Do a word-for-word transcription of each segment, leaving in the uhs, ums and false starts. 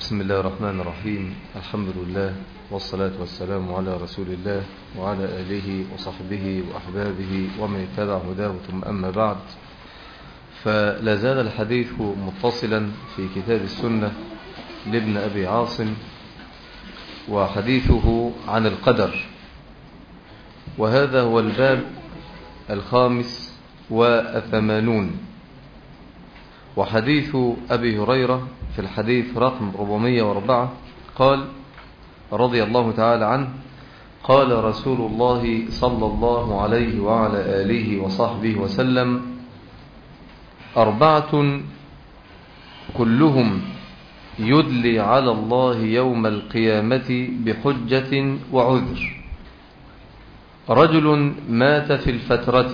بسم الله الرحمن الرحيم. الحمد لله والصلاة والسلام على رسول الله وعلى آله وصحبه وأحبابه ومن اتبع هداه، ثم أما بعد، فلا زال الحديث متصلا في كتاب السنة لابن أبي عاصم، وحديثه عن القدر، وهذا هو الباب الخامس والثمانون. وحديث أبي هريرة في الحديث رقم أربعمائة وأربعة قال رضي الله تعالى عنه: قال رسول الله صلى الله عليه وعلى آله وصحبه وسلم: أربعة كلهم يدلي على الله يوم القيامة بحجة وعذر: رجل مات في الفترة،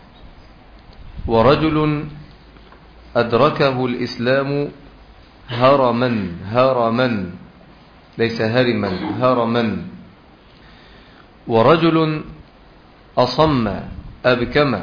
ورجل أدركه الإسلام هرما هرما ليس هرما هرما، ورجل أصم أبكم،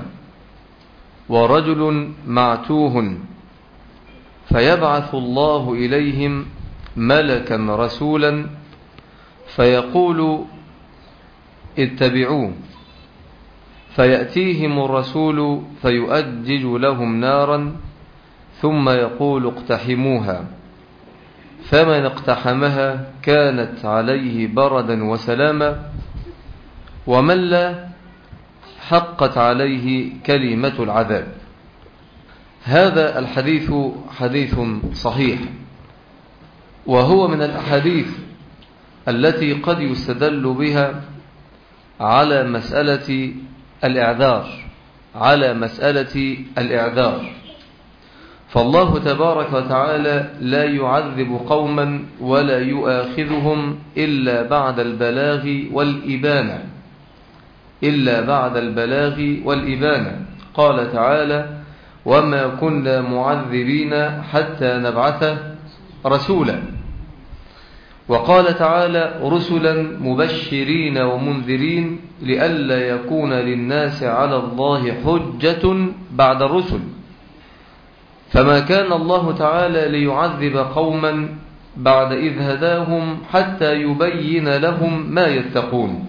ورجل معتوه فيبعث الله إليهم ملكا رسولا فيقول: اتبعوه، فيأتيهم الرسول فيؤجج لهم نارا ثم يقول: اقتحموها، فمن اقتحمها كانت عليه بردا وسلاما، ومن لا حقت عليه كلمة العذاب. هذا الحديث حديث صحيح، وهو من الأحاديث التي قد يستدل بها على مسألة الإعذار على مسألة الإعذار فالله تبارك وتعالى لا يعذب قوما ولا يؤاخذهم إلا بعد البلاغ والإبانة إلا بعد البلاغ والإبانة قال تعالى: وما كنا معذبين حتى نبعث رسولا. وقال تعالى: رسلا مبشرين ومنذرين لئلا يكون للناس على الله حجة بعد الرسل. فما كان الله تعالى ليعذب قوما بعد إذ هداهم حتى يبين لهم ما يتقون.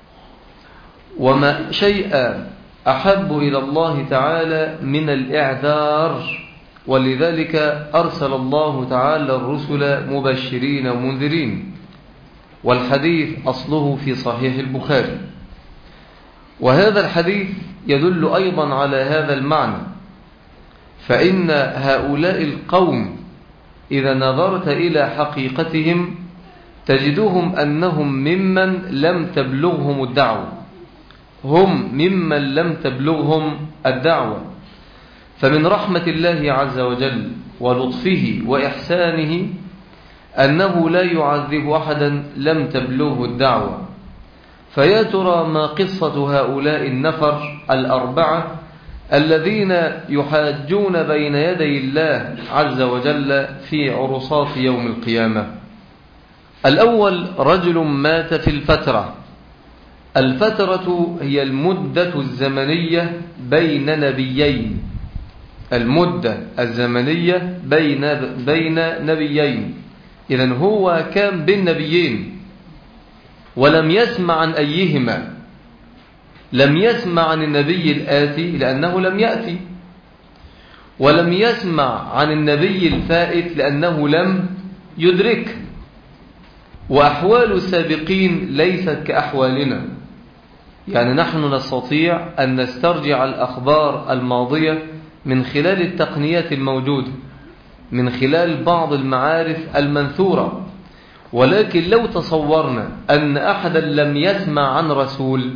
وما شيء أحب إلى الله تعالى من الإعذار، ولذلك أرسل الله تعالى الرسل مبشرين ومنذرين، والحديث أصله في صحيح البخاري. وهذا الحديث يدل أيضا على هذا المعنى، فإن هؤلاء القوم إذا نظرت إلى حقيقتهم تجدهم أنهم ممن لم تبلغهم الدعوة هم ممن لم تبلغهم الدعوة فمن رحمة الله عز وجل ولطفه وإحسانه أنه لا يعذب أحدا لم تبلغه الدعوة. فيا ترى ما قصة هؤلاء النفر الأربعة الذين يحاجون بين يدي الله عز وجل في عرصات يوم القيامة؟ الأول رجل مات في الفترة. الفترة هي المدة الزمنية بين نبيين المدة الزمنية بين بين نبيين إذن هو كان بين نبيين ولم يسمع عن أيهما. لم يسمع عن النبي الآتي لأنه لم يأتي، ولم يسمع عن النبي الفائت لأنه لم يدرك. وأحوال السابقين ليست كأحوالنا، يعني نحن نستطيع أن نسترجع الأخبار الماضية من خلال التقنيات الموجودة، من خلال بعض المعارف المنثورة. ولكن لو تصورنا أن أحدا لم يسمع عن رسول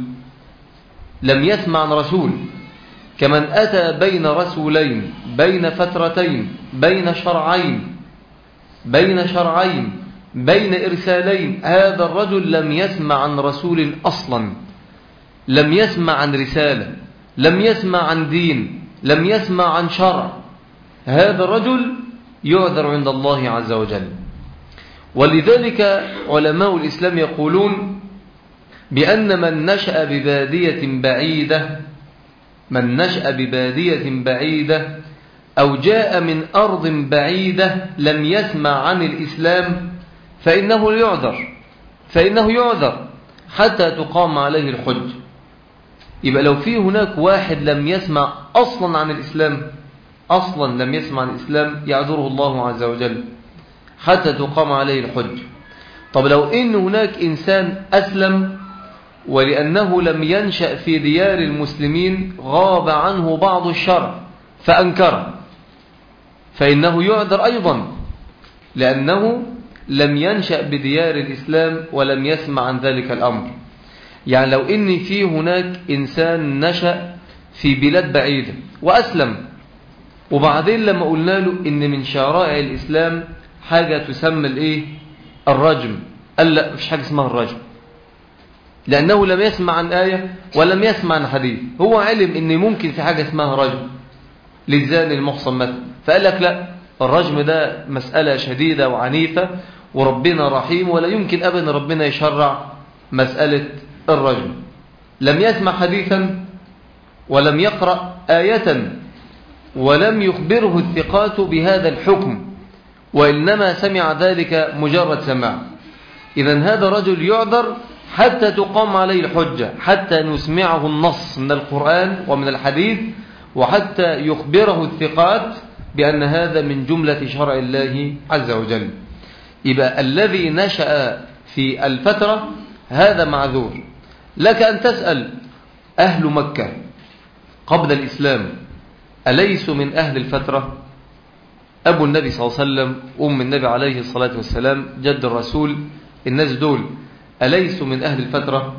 لم يسمع عن رسول كمن أتى بين رسولين، بين فترتين، بين شرعين بين شرعين بين إرسالين، هذا الرجل لم يسمع عن رسول أصلا، لم يسمع عن رسالة، لم يسمع عن دين، لم يسمع عن شرع. هذا الرجل يعذر عند الله عز وجل. ولذلك علماء الإسلام يقولون بأن من نشأ ببادية بعيدة من نشأ ببادية بعيدة أو جاء من أرض بعيدة لم يسمع عن الإسلام فإنه يعذر فإنه يعذر حتى تقام عليه الحج. يبقى لو في هناك واحد لم يسمع أصلا عن الإسلام أصلا لم يسمع عن الإسلام يعذره الله عز وجل حتى تقام عليه الحج. طب لو إن هناك إنسان أسلم ولأنه لم ينشأ في ديار المسلمين غاب عنه بعض الشرع فأنكره فإنه يعذر أيضا لأنه لم ينشأ بديار الإسلام ولم يسمع عن ذلك الأمر. يعني لو إن في هناك إنسان نشأ في بلاد بعيدة وأسلم وبعدين لما قلنا له إن من شرائع الإسلام حاجة تسمى الإيه؟ الرجم، قال لا مفيش حاجة اسمها الرجم لأنه لم يسمع عن آية ولم يسمع عن حديث. هو علم إن ممكن في حاجة اسمها رجم للزاني المحصن مثلا، فقال لك لا الرجم ده مسألة شديدة وعنيفة وربنا رحيم ولا يمكن أبدا ربنا يشرع مسألة الرجم. لم يسمع حديثا ولم يقرأ آية ولم يخبره الثقات بهذا الحكم وإنما سمع ذلك مجرد سماع. إذن هذا رجل يعذر حتى تقام عليه الحجة، حتى نسمعه النص من القرآن ومن الحديث وحتى يخبره الثقات بأن هذا من جملة شرع الله عز وجل. يبقى الذي نشأ في الفترة هذا معذور. لك أن تسأل أهل مكة قبل الإسلام أليسوا من أهل الفترة؟ أبو النبي صلى الله عليه وسلم، أم النبي عليه الصلاة والسلام، جد الرسول، الناس دول أليسوا من أهل الفترة؟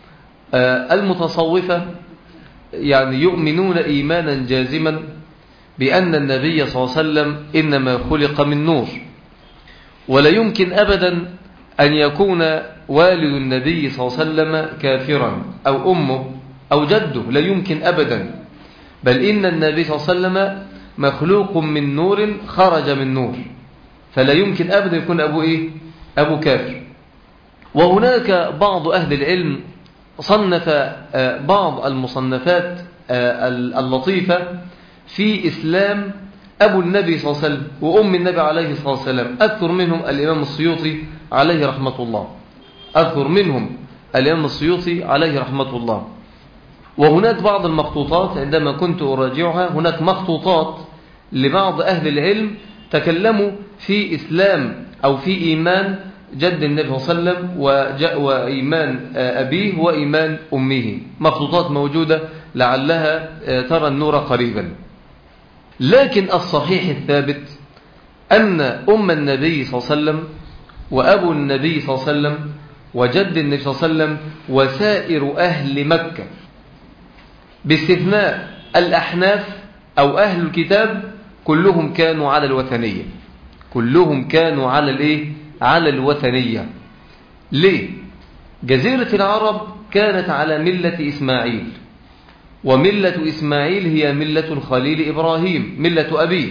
آه المتصوفة يعني يؤمنون إيمانا جازما بأن النبي صلى الله عليه وسلم إنما خلق من نور، ولا يمكن أبدا أن يكون والد النبي صلى الله عليه وسلم كافرا أو أمه أو جده، لا يمكن أبدا، بل إن النبي صلى الله عليه وسلم مخلوق من نور خرج من نور، فلا يمكن أبدا يكون أبو إيه؟ أبو كافر. وهناك بعض أهل العلم صنف بعض المصنفات اللطيفة في إسلام أبو النبي صلى الله عليه وسلم وأم النبي عليه الصلاة والسلام. أذكر منهم الإمام السيوطي عليه رحمة الله أذكر منهم الإمام السيوطي عليه رحمة الله. وهناك بعض المخطوطات عندما كنت أراجعها، هناك مخطوطات لبعض أهل العلم تكلموا في إسلام أو في إيمان جد النبي صلى الله عليه وسلم وإيمان أبيه وإيمان أمه، مخطوطات موجودة لعلها ترى النور قريبا. لكن الصحيح الثابت أن أم النبي صلى الله عليه وسلم وأبو النبي صلى الله عليه وسلم وجد النبي صلى الله عليه وسلم وسائر أهل مكة باستثناء الأحناف أو أهل الكتاب كلهم كانوا على الوثنية، كلهم كانوا على الإيه؟ على الوثنية. ليه؟ جزيرة العرب كانت على ملة إسماعيل، وملة إسماعيل هي ملة الخليل إبراهيم ملة أبيه،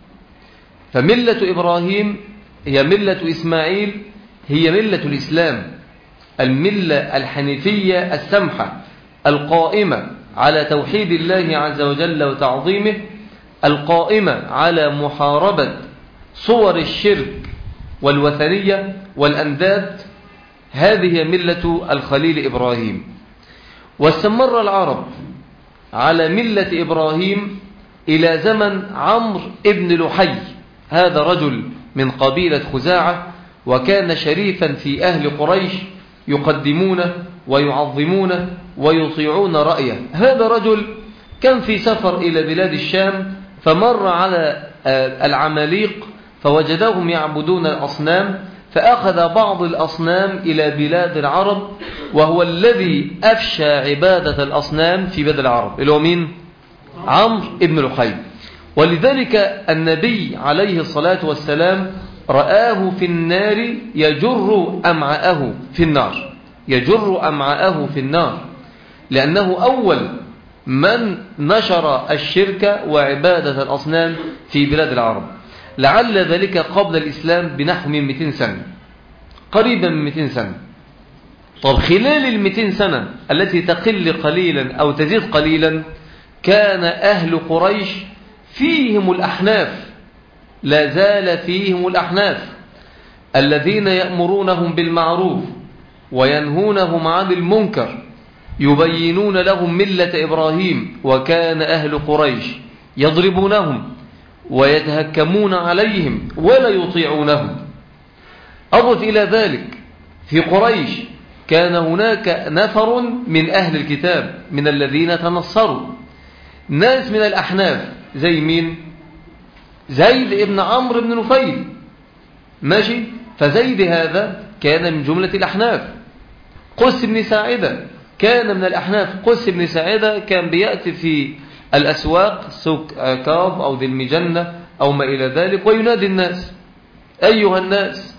فملة إبراهيم هي ملة إسماعيل هي ملة الإسلام، الملة الحنيفية السمحة القائمة على توحيد الله عز وجل وتعظيمه، القائمة على محاربة صور الشرك والوثنية والأنداد. هذه ملة الخليل إبراهيم. واستمر العرب على ملة إبراهيم إلى زمن عمرو ابن لحي، هذا رجل من قبيلة خزاعة وكان شريفا في أهل قريش يقدمونه ويعظمونه ويطيعون رأيه. هذا رجل كان في سفر إلى بلاد الشام فمر على العماليق فوجدهم يعبدون الأصنام، فأخذ بعض الأصنام إلى بلاد العرب، وهو الذي أفشى عبادة الأصنام في بلاد العرب، اللي هو مين؟ عمرو ابن لحي. ولذلك النبي عليه الصلاة والسلام رآه في النار يجر أمعاءه في النار، يجر أمعاءه في النار، لأنه أول من نشر الشرك وعبادة الأصنام في بلاد العرب. لعل ذلك قبل الإسلام بنحو من مئتين سنة، قريبا من مئتين سنة. طب خلال المئتين سنة التي تقل قليلا أو تزيد قليلا كان أهل قريش فيهم الأحناف، لا زال فيهم الأحناف الذين يأمرونهم بالمعروف وينهونهم عن المنكر، يبينون لهم ملة إبراهيم، وكان أهل قريش يضربونهم ويتهكمون عليهم ولا يطيعونهم. أضف إلى ذلك في قريش كان هناك نفر من أهل الكتاب من الذين تنصروا، ناس من الأحناف زي مين؟ زيد ابن عمرو بن نفيل، ماشي؟ فزيد هذا كان من جملة الأحناف. قس بن ساعدة كان من الأحناف. قس بن ساعدة كان بيأتي في الأسواق، سوق عكاظ أو ذي المجنة أو ما إلى ذلك، وينادي الناس: أيها الناس،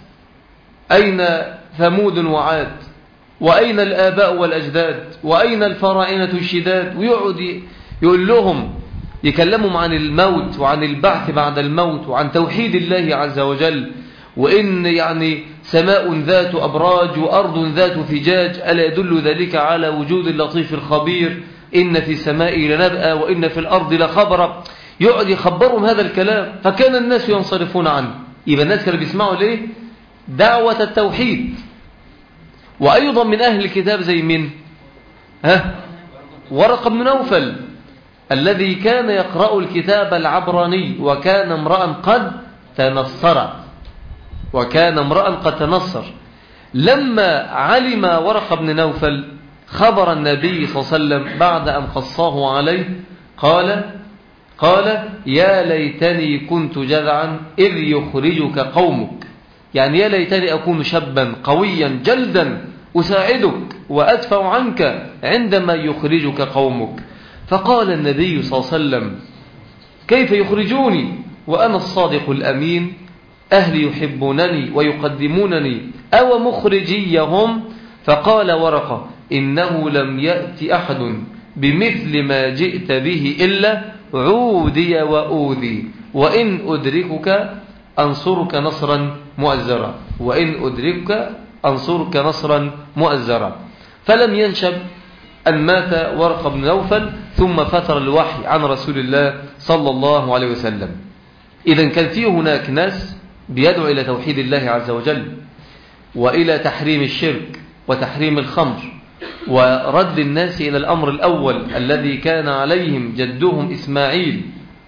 أين ثمود وعاد؟ وأين الآباء والأجداد؟ وأين الفراعنة الشداد؟ ويقعد يقول لهم، يكلمهم عن الموت وعن البعث بعد الموت وعن توحيد الله عز وجل، وإن يعني سماء ذات أبراج وأرض ذات فجاج، ألا يدل ذلك على وجود اللطيف الخبير؟ إن في السماء لنبأ وإن في الأرض لخبرا. يقعد يخبرهم هذا الكلام، فكان الناس ينصرفون عنه. يبقى الناس كانوا بيسمعوا ليه؟ دعوة التوحيد. وأيضا من أهل الكتاب زي من؟ ها؟ ورقة بن نوفل الذي كان يقرأ الكتاب العبراني، وكان امرأ قد تنصر وكان امرأ قد تنصر لما علم ورقة بن نوفل خبر النبي صلى الله عليه وسلم بعد أن قصاه عليه، قال قال يا ليتني كنت جذعا إذ يخرجك قومك، يعني يا ليتني أكون شابا قويا جلدا أساعدك وأدفع عنك عندما يخرجك قومك. فقال النبي صلى الله عليه وسلم: كيف يخرجوني وأنا الصادق الأمين؟ أهلي يحبونني ويقدمونني، أو مخرجيهم؟ فقال ورقة: إنه لم يأتي أحد بمثل ما جئت به إلا عودي وأوذي، وإن أدركك أنصرك نصرا مؤزرا وإن أدركك أنصرك نصرا مؤزرا. فلم ينشب أن مات ورقة بن نوفل، ثم فتر الوحي عن رسول الله صلى الله عليه وسلم. إذن كان فيه هناك ناس بيدعو إلى توحيد الله عز وجل، وإلى تحريم الشرك وتحريم الخمر، ورد الناس إلى الأمر الأول الذي كان عليهم جدهم إسماعيل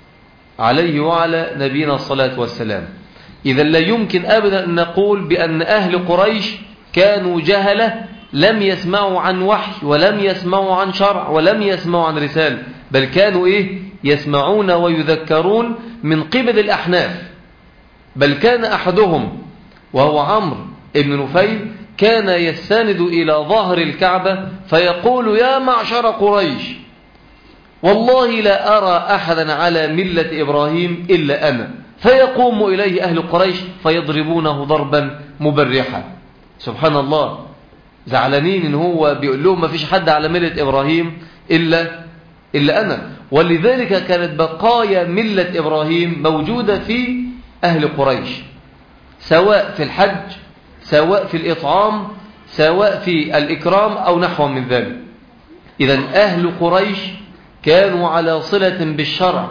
عليه وعلى نبينا الصلاة والسلام. إذا لا يمكن أبدا أن نقول بأن أهل قريش كانوا جهلة لم يسمعوا عن وحي ولم يسمعوا عن شرع ولم يسمعوا عن رسالة، بل كانوا إيه؟ يسمعون ويذكرون من قبل الأحناف. بل كان أحدهم وهو عمرو بن نفيل كان يستند إلى ظهر الكعبة فيقول: يا معشر قريش، والله لا أرى أحدا على ملة إبراهيم إلا أنا. فيقوم إليه أهل قريش فيضربونه ضربا مبرحا. سبحان الله، زعلانين إن هو بيقول لهم ما فيش حد على ملة إبراهيم إلا, إلا أنا. ولذلك كانت بقايا ملة إبراهيم موجودة في أهل قريش، سواء في الحج، سواء في الإطعام، سواء في الإكرام أو نحو من ذلك. إذن أهل قريش كانوا على صلة بالشرع،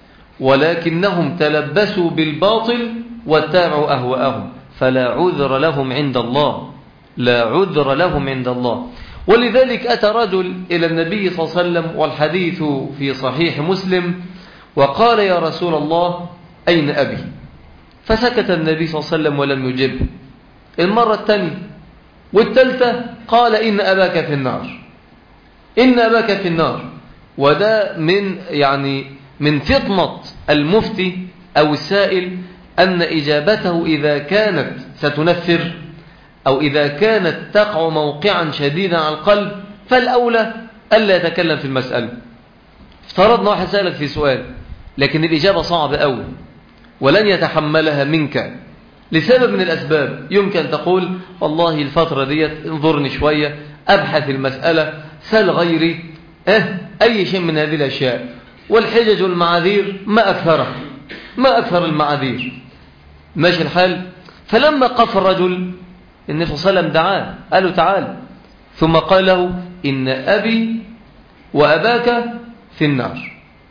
ولكنهم تلبسوا بالباطل واتبعوا أهواءهم، فلا عذر لهم عند الله، لا عذر لهم عند الله. ولذلك أتى رجل إلى النبي صلى الله عليه وسلم، والحديث في صحيح مسلم، وقال: يا رسول الله، أين أبي؟ فسكت النبي صلى الله عليه وسلم ولم يجب. المرة الثانية والثالثة قال: إن أباك في النار، إن أباك في النار. وده من يعني من فطنة المفتي أو السائل أن إجابته إذا كانت ستنفر أو إذا كانت تقع موقعا شديدا على القلب فالأولى ألا يتكلم في المسألة. افترضنا واحد سألك في سؤال لكن الإجابة صعبة أوي ولن يتحملها منك لسبب من الأسباب، يمكن تقول: والله الفترة ديت انظرني شوية أبحث المسألة، سل غيري، أه أي شيء من هذه الأشياء. والحجج والمعاذير ما أكثرها، ما أكثر المعاذير، ماشي الحال. فلما قف الرجل النبي صلى الله عليه وسلم دعاه، قال له: تعال. ثم قال له: إن أبي وأباك في النار.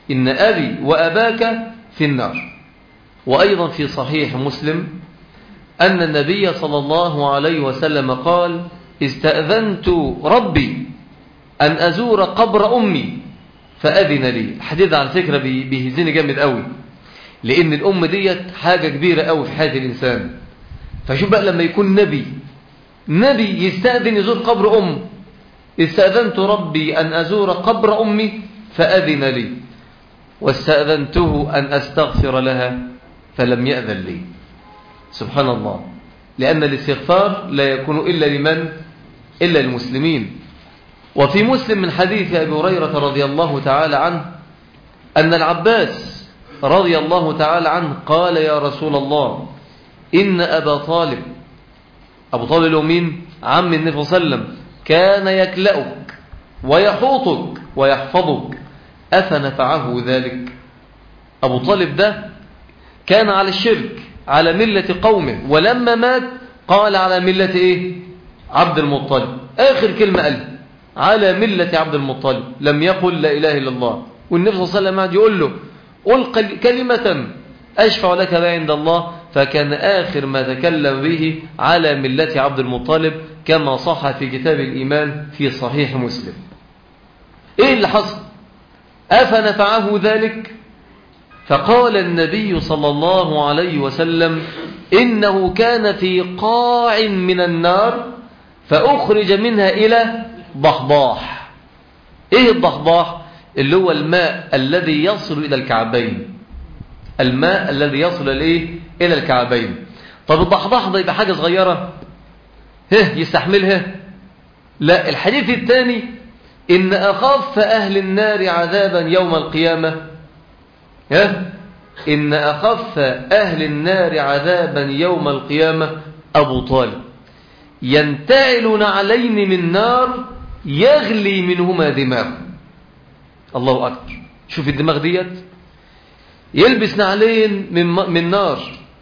إن أبي وأباك في النار. وأيضا في صحيح مسلم أن النبي صلى الله عليه وسلم قال استأذنت ربي أن أزور قبر أمي فأذن لي. الحديث على فكرة بيهزني جامد قوي، لأن الأم ديت حاجة كبيرة قوي في حياة الإنسان. فشوف بقى لما يكون نبي نبي يستأذن يزور قبر أم، استأذنت ربي أن أزور قبر أمي فأذن لي، واستأذنته أن أستغفر لها فلم يأذن لي. سبحان الله، لأن الاستغفار لا يكون إلا لمن؟ إلا المسلمين. وفي مسلم من حديث أبي هريرة رضي الله تعالى عنه أن العباس رضي الله تعالى عنه قال يا رسول الله إن أبا طالب، أبو طالب له مين؟ عم النبي صلى الله عليه وسلم، كان يكلأك ويحوطك ويحفظك أفنفعه ذلك؟ أبو طالب ده كان على الشرك على ملة قومه، ولما مات قال على ملة إيه؟ عبد المطلب. آخر كلمة قال على ملة عبد المطلب، لم يقل لا إله إلا الله. والنبي صلى الله عليه وسلم قعد يقول له قل كلمة أشفع لك بها عند الله، فكان آخر ما تكلم به على ملة عبد المطلب كما صح في كتاب الإيمان في صحيح مسلم. إيه اللي حصل؟ أفنفعه ذلك؟ فقال النبي صلى الله عليه وسلم إنه كان في قاع من النار فأخرج منها إلى ضحضاح. إيه الضحضاح؟ اللي هو الماء الذي يصل إلى الكعبين، الماء الذي يصل إليه إلى الكعبين. طب الضحضاح ده يبقى حاجة صغيرة ها يستحملها؟ لا. الحديث الثاني إن أخف أهل النار عذابا يوم القيامة ها إن أخف أهل النار عذابا يوم القيامة أبو طالب ينتعل نعلين من نار يغلي منهما دماغ. الله أكبر. شوف الدماغ ديت، يلبس نعلين من, من نار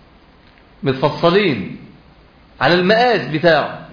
متفصلين على المقاس بتاعه،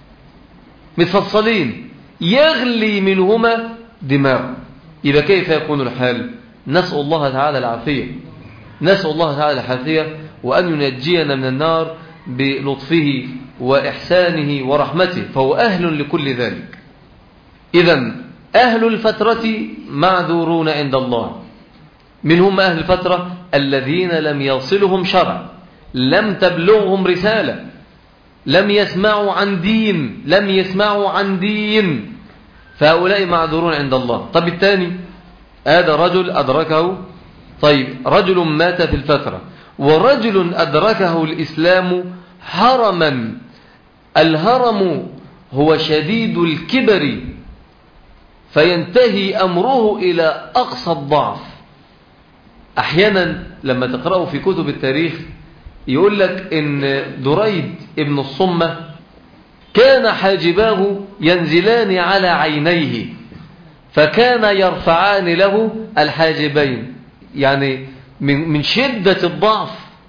متفصلين يغلي منهما دماغ. يبقى كيف يكون الحال؟ نسأل الله تعالى العافية، نسأل الله تعالى العافية، وأن ينجينا من النار بلطفه وإحسانه ورحمته، فهو أهل لكل ذلك. إذن أهل الفترة معذورون عند الله. من هم أهل الفترة؟ الذين لم يصلهم شرع، لم تبلغهم رسالة، لم يسمعوا عن دين، لم يسمعوا عن دين، فهؤلاء معذورون عند الله. طب الثاني، هذا رجل أدركه، طيب رجل مات في الفترة، ورجل أدركه الإسلام هرما. الهرم هو شديد الكبر فينتهي أمره إلى أقصى الضعف. أحيانا لما تقرأوا في كتب التاريخ يقول لك إن دريد ابن الصمة كان حاجباه ينزلان على عينيه، فكان يرفعان له الحاجبين، يعني من من شدة الضعف.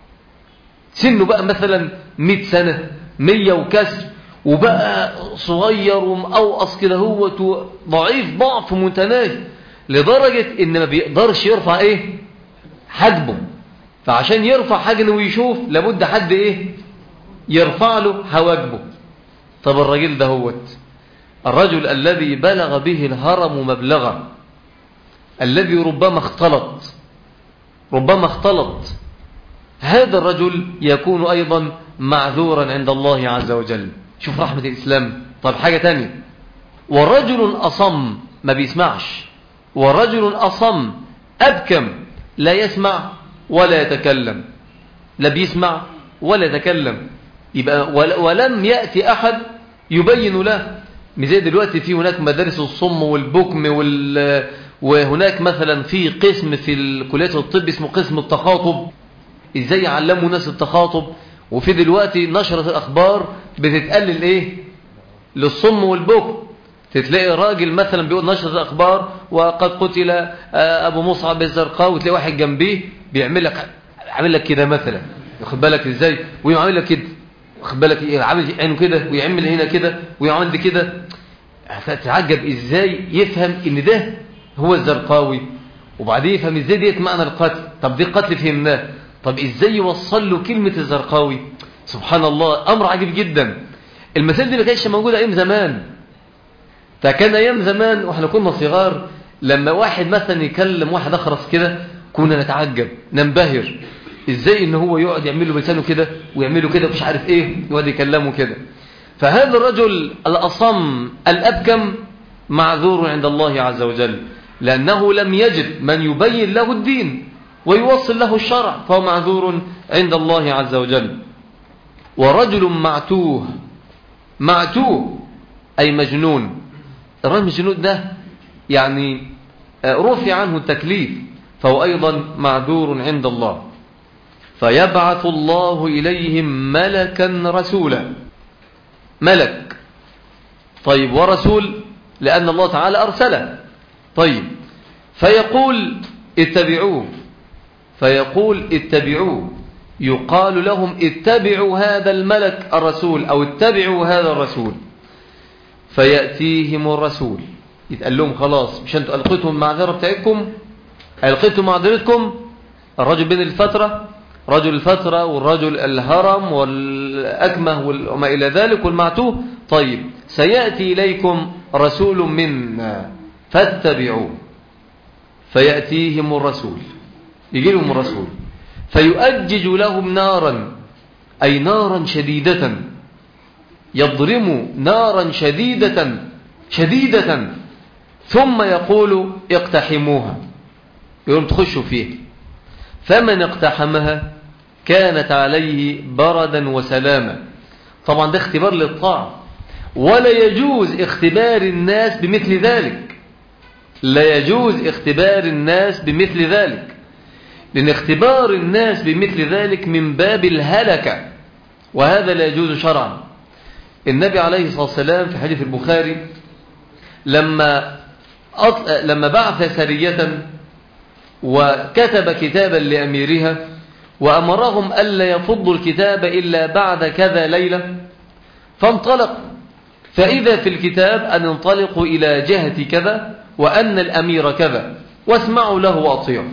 سنه بقى مثلا مئة سنة، مية وكسر، وبقى صغير ومقوقص كده، هو ضعيف ضعف متناهي لدرجة إن ما بيقدرش يرفع إيه حجبه. فعشان يرفع حجنه ويشوف لابد حد إيه يرفع له حواجبه. طب الرجل ده هوت الرجل الذي بلغ به الهرم مبلغا، الذي ربما اختلط ربما اختلط هذا الرجل يكون أيضا معذورا عند الله عز وجل. شوف رحمة الإسلام. طب حاجة تانية، ورجل أصم ما بيسمعش، ورجل أصم أبكم لا يسمع ولا يتكلم، لا بيسمع ولا يتكلم. يبقى ولم يأتي أحد يبين له. زي دلوقتي في هناك مدارس الصم والبكم وال وهناك مثلا في قسم في كلية الطب اسمه قسم التخاطب، ازاي يعلموا ناس التخاطب. وفي دلوقتي نشرة الأخبار بتتقلل ايه للصم والبكم. تتلاقي راجل مثلا بيقول نشرة الأخبار وقد قتل أبو مصعب الزرقاء، وتلاقي واحد جنبيه بيعمل لك عامل لك كده مثلا، واخد بالك ازاي، ويعمل لك كده، واخد بالك ايه، عامل عينه كده ويعمل هنا كده ويعمل دي كده. فتتعجب ازاي يفهم ان ده هو الزرقاوي وبعدين يفهم ازاي ديت معنى القتل. طب دي القتل فهمناه، طب ازاي يوصل له كلمة الزرقاوي؟ سبحان الله، امر عجيب جدا. المسائل دي ما كانتش موجودة ايام زمان. فكان ايام زمان واحنا كنا صغار لما واحد مثلا يكلم واحد اخرس كده كنا نتعجب ننبهر ازاي ان هو يقعد يعمل له بلسانه كده ويعمل له كده مش عارف ايه، يقعد يكلمه كده. فهذا الرجل الأصم الأبكم معذور عند الله عز وجل، لأنه لم يجد من يبين له الدين ويوصل له الشرع، فهو معذور عند الله عز وجل. ورجل معتوه، معتوه أي مجنون. الرجل المجنون ده يعني رفع عنه التكليف، فهو أيضا معذور عند الله. فيبعث الله إليهم ملكا رسولا. ملك، طيب، ورسول لأن الله تعالى أرسله. طيب، فيقول اتبعوه، فيقول اتبعوه، يقال لهم اتبعوا هذا الملك الرسول أو اتبعوا هذا الرسول. فيأتيهم الرسول، يتقال لهم خلاص مش أنتوا ألقيتم المعذرة بتاعتكم، ألقيتم معذرتكم. الرجل بين الفترة، رجل الفترة والرجل الهرم والأكمه وما إلى ذلك والمعتوه. طيب، سيأتي إليكم رسول منا فاتبعوه. فيأتيهم الرسول، يجي لهم الرسول فيؤجج لهم نارا، أي نارا شديدة، يضرم نارا شديدة شديدة، ثم يقول اقتحموها، يقولون تخشوا فيه. فمن اقتحمها كانت عليه بردا وسلاما. طبعا ده اختبار للطاعة، ولا يجوز اختبار الناس بمثل ذلك، لا يجوز اختبار الناس بمثل ذلك، لأن اختبار الناس بمثل ذلك من باب الهلكة، وهذا لا يجوز شرعا. النبي عليه الصلاة والسلام في حديث البخاري لما أط... لما بعث سرية وكتب كتابا لأميرها وأمرهم ألا يفضوا الكتاب إلا بعد كذا ليلة، فانطلق، فإذا في الكتاب أن انطلقوا إلى جهة كذا وأن الأمير كذا واسمعوا له وأطيعوا.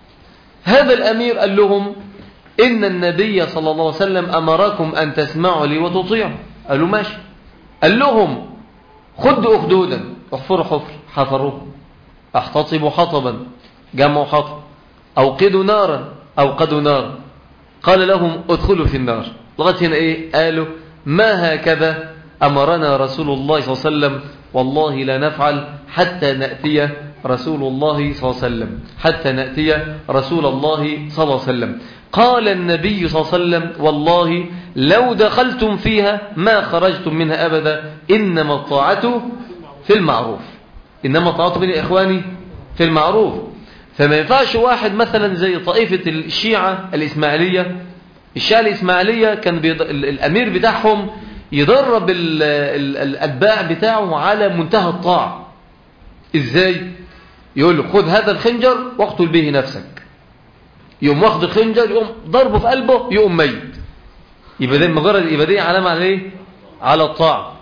هذا الأمير قال لهم إن النبي صلى الله عليه وسلم أمركم أن تسمعوا لي وتطيعوا. قالوا ماشي. قال لهم خدوا أخدودا، احفروا حفر، حفروه، احتطبوا حطبا، جمعوا حطب، أوقدوا نارا، أوقدوا نار. قال لهم ادخلوا في النار. لغاية هنا إيه؟ قالوا ما هكذا أمرنا رسول الله صلى الله عليه وسلم، والله لا نفعل حتى نأتي رسول الله صلى الله عليه وسلم، حتى نأتي رسول الله صلى الله عليه وسلم. قال النبي صلى الله عليه وسلم والله لو دخلتم فيها ما خرجتم منها أبدا، إنما الطاعة في المعروف، إنما الطاعة من إخواني في المعروف. فما ينفعش واحد مثلا زي طائفة الشيعة الإسماعيلية. الشيعة الإسماعيلية كان بيض... الأمير بتاعهم يدرب ال... ال... الأتباع بتاعه على منتهى الطاعة. إزاي؟ يقول له خذ هذا الخنجر واقتل به نفسك، يقوم واخد الخنجر يقوم ضربه في قلبه يقوم ميت. يبقى ده مجرد، يبقى دي علامة على ايه؟ على الطاعة.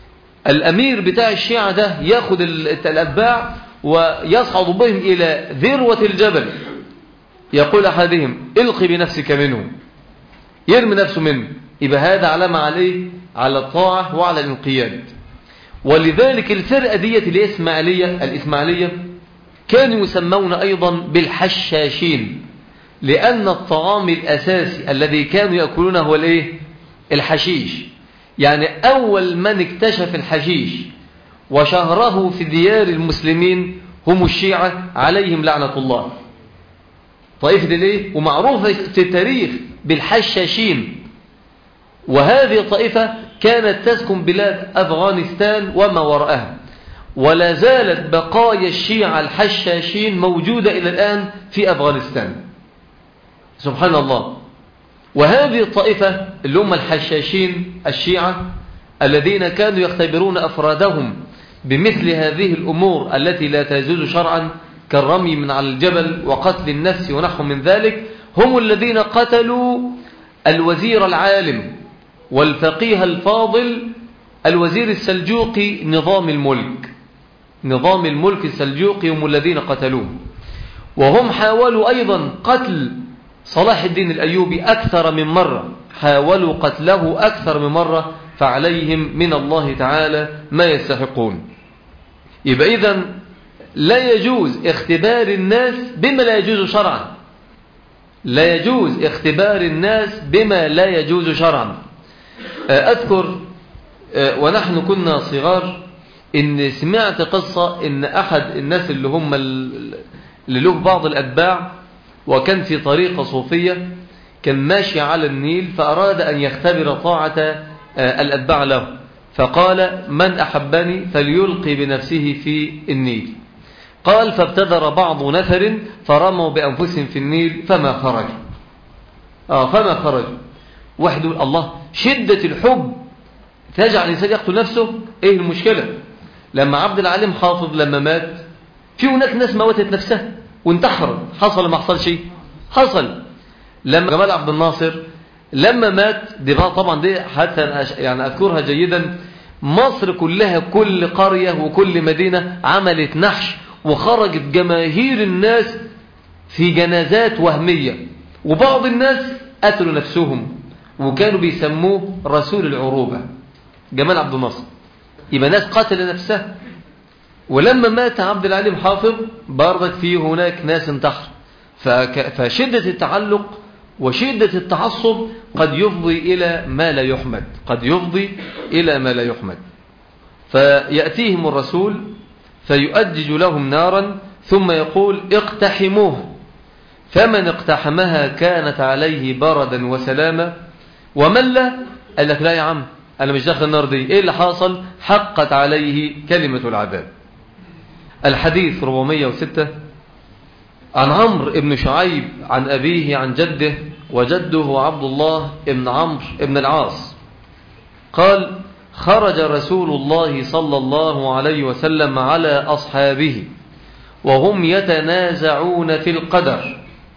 الأمير بتاع الشيعة ده ياخد الأتباع ويصعد بهم إلى ذروة الجبل، يقول أحدهم القي بنفسك منه، يرمي نفسه منه. يبقى هذا علامة عليه على الطاعة وعلى الانقياد. ولذلك الفرقة ديت الإسماعيلية الإسماعيلية كانوا يسمون أيضا بالحشاشين، لأن الطعام الأساسي الذي كانوا يأكلونه هو الإيه؟ الحشيش. يعني أول من اكتشف الحشيش وشهره في ديار المسلمين هم الشيعة عليهم لعنة الله. طائفة الإيه؟ ومعروفة في التاريخ بالحشاشين. وهذه الطائفة كانت تسكن بلاد أفغانستان وما وراءها، ولا زالت بقايا الشيعة الحشاشين موجودة إلى الآن في أفغانستان. سبحان الله. وهذه الطائفة اللي هم الحشاشين الشيعة الذين كانوا يختبرون أفرادهم بمثل هذه الأمور التي لا تجوز شرعا، كالرمي من على الجبل وقتل النفس ونحو من ذلك، هم الذين قتلوا الوزير العالم والفقيه الفاضل الوزير السلجوقي نظام الملك. نظام الملك السلجوقي هم الذين قتلوه. وهم حاولوا أيضا قتل صلاح الدين الأيوبي أكثر من مرة، حاولوا قتله أكثر من مرة، فعليهم من الله تعالى ما يستحقون. يبقى إذن لا يجوز اختبار الناس بما لا يجوز شرعا، لا يجوز اختبار الناس بما لا يجوز شرعا. أذكر ونحن كنا صغار إن سمعت قصة إن أحد الناس اللي هم اللي له بعض الأتباع وكان في طريقة صوفية، كان ماشي على النيل فأراد أن يختبر طاعة الأتباع له، فقال من أحبني فليلقي بنفسه في النيل. قال فابتدر بعض نفر فرموا بأنفسهم في النيل فما خرج آه فما خرج واحد يقول الله، شدة الحب تجعل الإنسان يقتل نفسه. إيه المشكلة؟ لما عبد العليم حافظ لما مات، في هناك ناس موتت نفسها وانتحرت، حصل ما حصل شيء؟ حصل. لما جمال عبد الناصر لما مات، دي بقى طبعا دي حتى يعني أذكرها جيدا، مصر كلها كل قرية وكل مدينة عملت نحش، وخرجت جماهير الناس في جنازات وهمية، وبعض الناس قتلوا نفسهم وكانوا بيسموه رسول العروبة جمال عبد الناصر، يبقى ناس قتل نفسها. ولما مات عبد العليم حافظ برضك في هناك ناس انتحر. فشدة التعلق وشدة التعصب قد يفضي إلى ما لا يحمد، قد يفضي إلى ما لا يحمد. فيأتيهم الرسول فيؤجج لهم نارا ثم يقول اقتحموه، فمن اقتحمها كانت عليه بردا وسلاما، ومن لا قال لك لا يا عم أنا مش داخل النار دي. إيه اللي حاصل؟ حقت عليه كلمة العذاب. الحديث أربعمائة وستة عن عمرو بن شعيب عن أبيه عن جده، وجده عبد الله بن عمرو بن العاص قال خرج رسول الله صلى الله عليه وسلم على أصحابه وهم يتنازعون في القدر،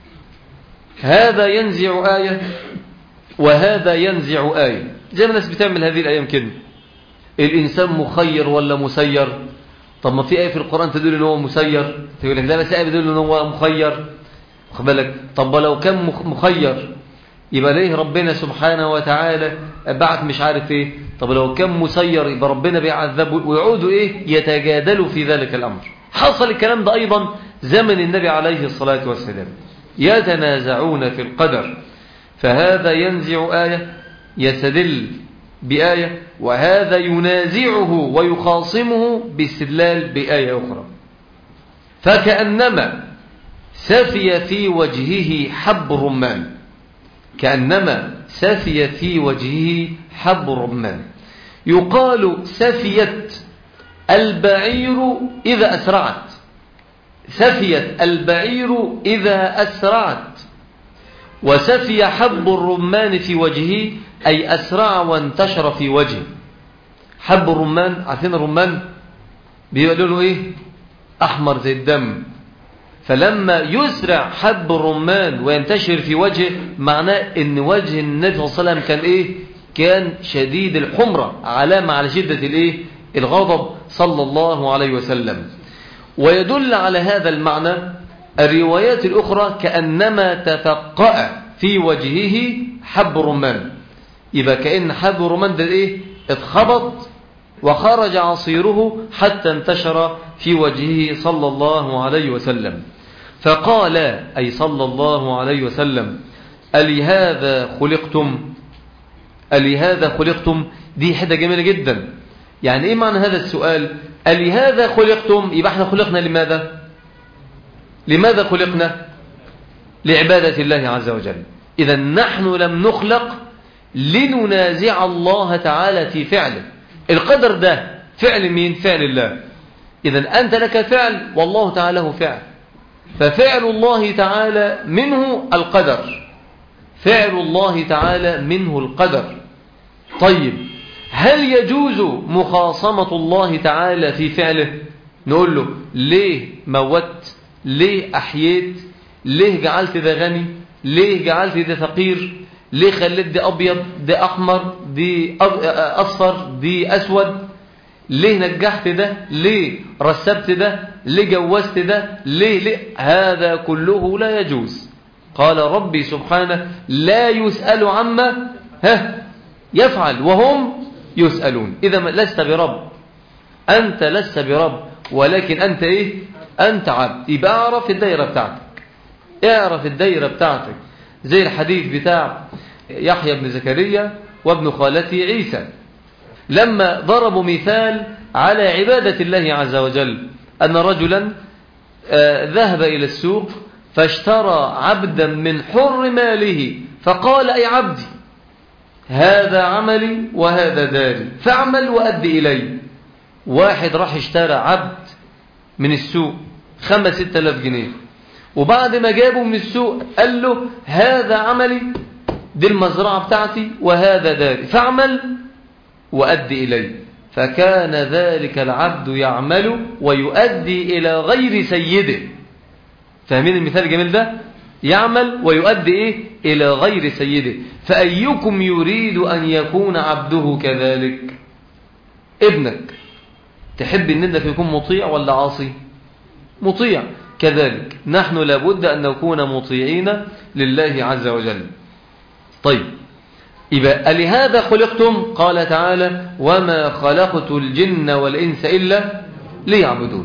هذا ينزع آية وهذا ينزع آية، زي ما الناس بتعمل هذه الأيام كده. الإنسان مخير ولا مسير؟ طب ما في آية في القرآن تدل إن هو مسير، تقول لك لا بس آية تدل إن هو مخير، خد بالك. طب لو كان مخير يبقى ليه ربنا سبحانه وتعالى بعت مش عارف ايه؟ طب لو كان مسير يبقى ربنا بيعذبه، ويعودوا ايه يتجادلوا في ذلك الأمر. حصل الكلام ده أيضا زمن النبي عليه الصلاة والسلام، يتنازعون في القدر، فهذا ينزع آية يستدل بآية، وهذا ينازعه ويخاصمه باستدلال بآية أخرى، فكأنما سفي في وجهه حب الرمان، كأنما سفي في وجهه حب الرمان. يقال سفيت البعير إذا أسرعت، سفيت البعير إذا أسرعت، وسفي حب الرمان في وجهه أي أسرع وانتشر في وجهه. حب الرمان، عارفين الرمان بيقولوا له إيه؟ أحمر زي الدم. فلما يسرع حب الرمان وينتشر في وجهه معناه ان وجه النبي صلى الله عليه وسلم كان ايه؟ كان شديد الحمرة، علامة على شدة الايه؟ الغضب صلى الله عليه وسلم. ويدل على هذا المعنى الروايات الأخرى كأنما تفقأ في وجهه حب الرمان، يبقى كأن حب الرمان ده ايه؟ اتخبط وخرج عصيره حتى انتشر في وجهه صلى الله عليه وسلم. فقال أي صلى الله عليه وسلم ألهذا خلقتم؟ ألهذا خلقتم؟ دي حاجة جميلة جدا. يعني إيه معنى هذا السؤال؟ ألهذا خلقتم؟ يبقى احنا خلقنا لماذا؟ لماذا خلقنا؟ لعبادة الله عز وجل. إذا نحن لم نخلق لننازع الله تعالى في فعله. القدر ده فعل مين؟ فعل الله. إذا أنت لك فعل والله تعالى له فعل، ففعل الله تعالى منه القدر، فعل الله تعالى منه القدر. طيب هل يجوز مخاصمة الله تعالى في فعله؟ نقول له ليه موت؟ ليه أحييت؟ ليه جعلت ده غني؟ ليه جعلت ده فقير؟ ليه خليت دي أبيض دي أحمر دي أصفر دي أسود؟ ليه نجحت ده؟ ليه رسبت ده؟ ليه جوزت ده؟ ليه ليه هذا كله لا يجوز. قال ربي سبحانه لا يسأل عما ها يفعل وهم يسألون. إذا لست برب، أنت لست برب، ولكن أنت إيه؟ أنت عبد. يبقى أعرف الدائرة بتاعتك، اعرف الدائرة بتاعتك، زي الحديث بتاع يحيى بن زكريا وابن خالته عيسى لما ضربوا مثال على عبادة الله عز وجل، أن رجلا ذهب إلى السوق فاشترى عبدا من حر ماله فقال أي عبدي هذا عملي وهذا داري فاعمل وأدي إلي. واحد راح اشترى عبد من السوق خمس ست آلاف جنيه، وبعد ما جابه من السوق قال له هذا عملي، دي المزرعة بتاعتي، وهذا داري فاعمل وأدي إلي. فكان ذلك العبد يعمل ويؤدي إلى غير سيده. فاهمين المثال الجميل ده؟ يعمل ويؤدي إيه؟ إلى غير سيده. فأيكم يريد أن يكون عبده كذلك؟ ابنك تحب أن ابنك يكون مطيع ولا عاصي؟ مطيع. كذلك نحن لابد أن نكون مطيعين لله عز وجل. طيب، يبقى لهذا خلقتم؟ قال تعالى وما خلقت الجن والإنس إلا ليعبدون.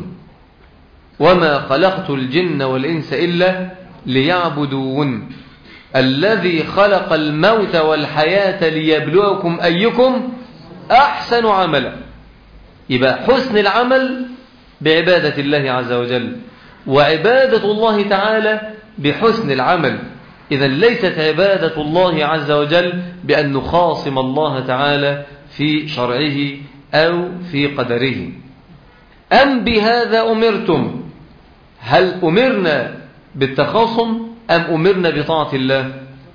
وما خلقت الجن والإنس إلا ليعبدون. الذي خلق الموت والحياة ليبلوكم أيكم أحسن عملا. يبقى حسن العمل بعبادة الله عز وجل، وعبادة الله تعالى بحسن العمل. إذا ليست عبادة الله عز وجل بأن نخاصم الله تعالى في شرعه أو في قدره. أم بهذا أمرتم؟ هل أمرنا بالتخاصم أم أمرنا بطاعة الله؟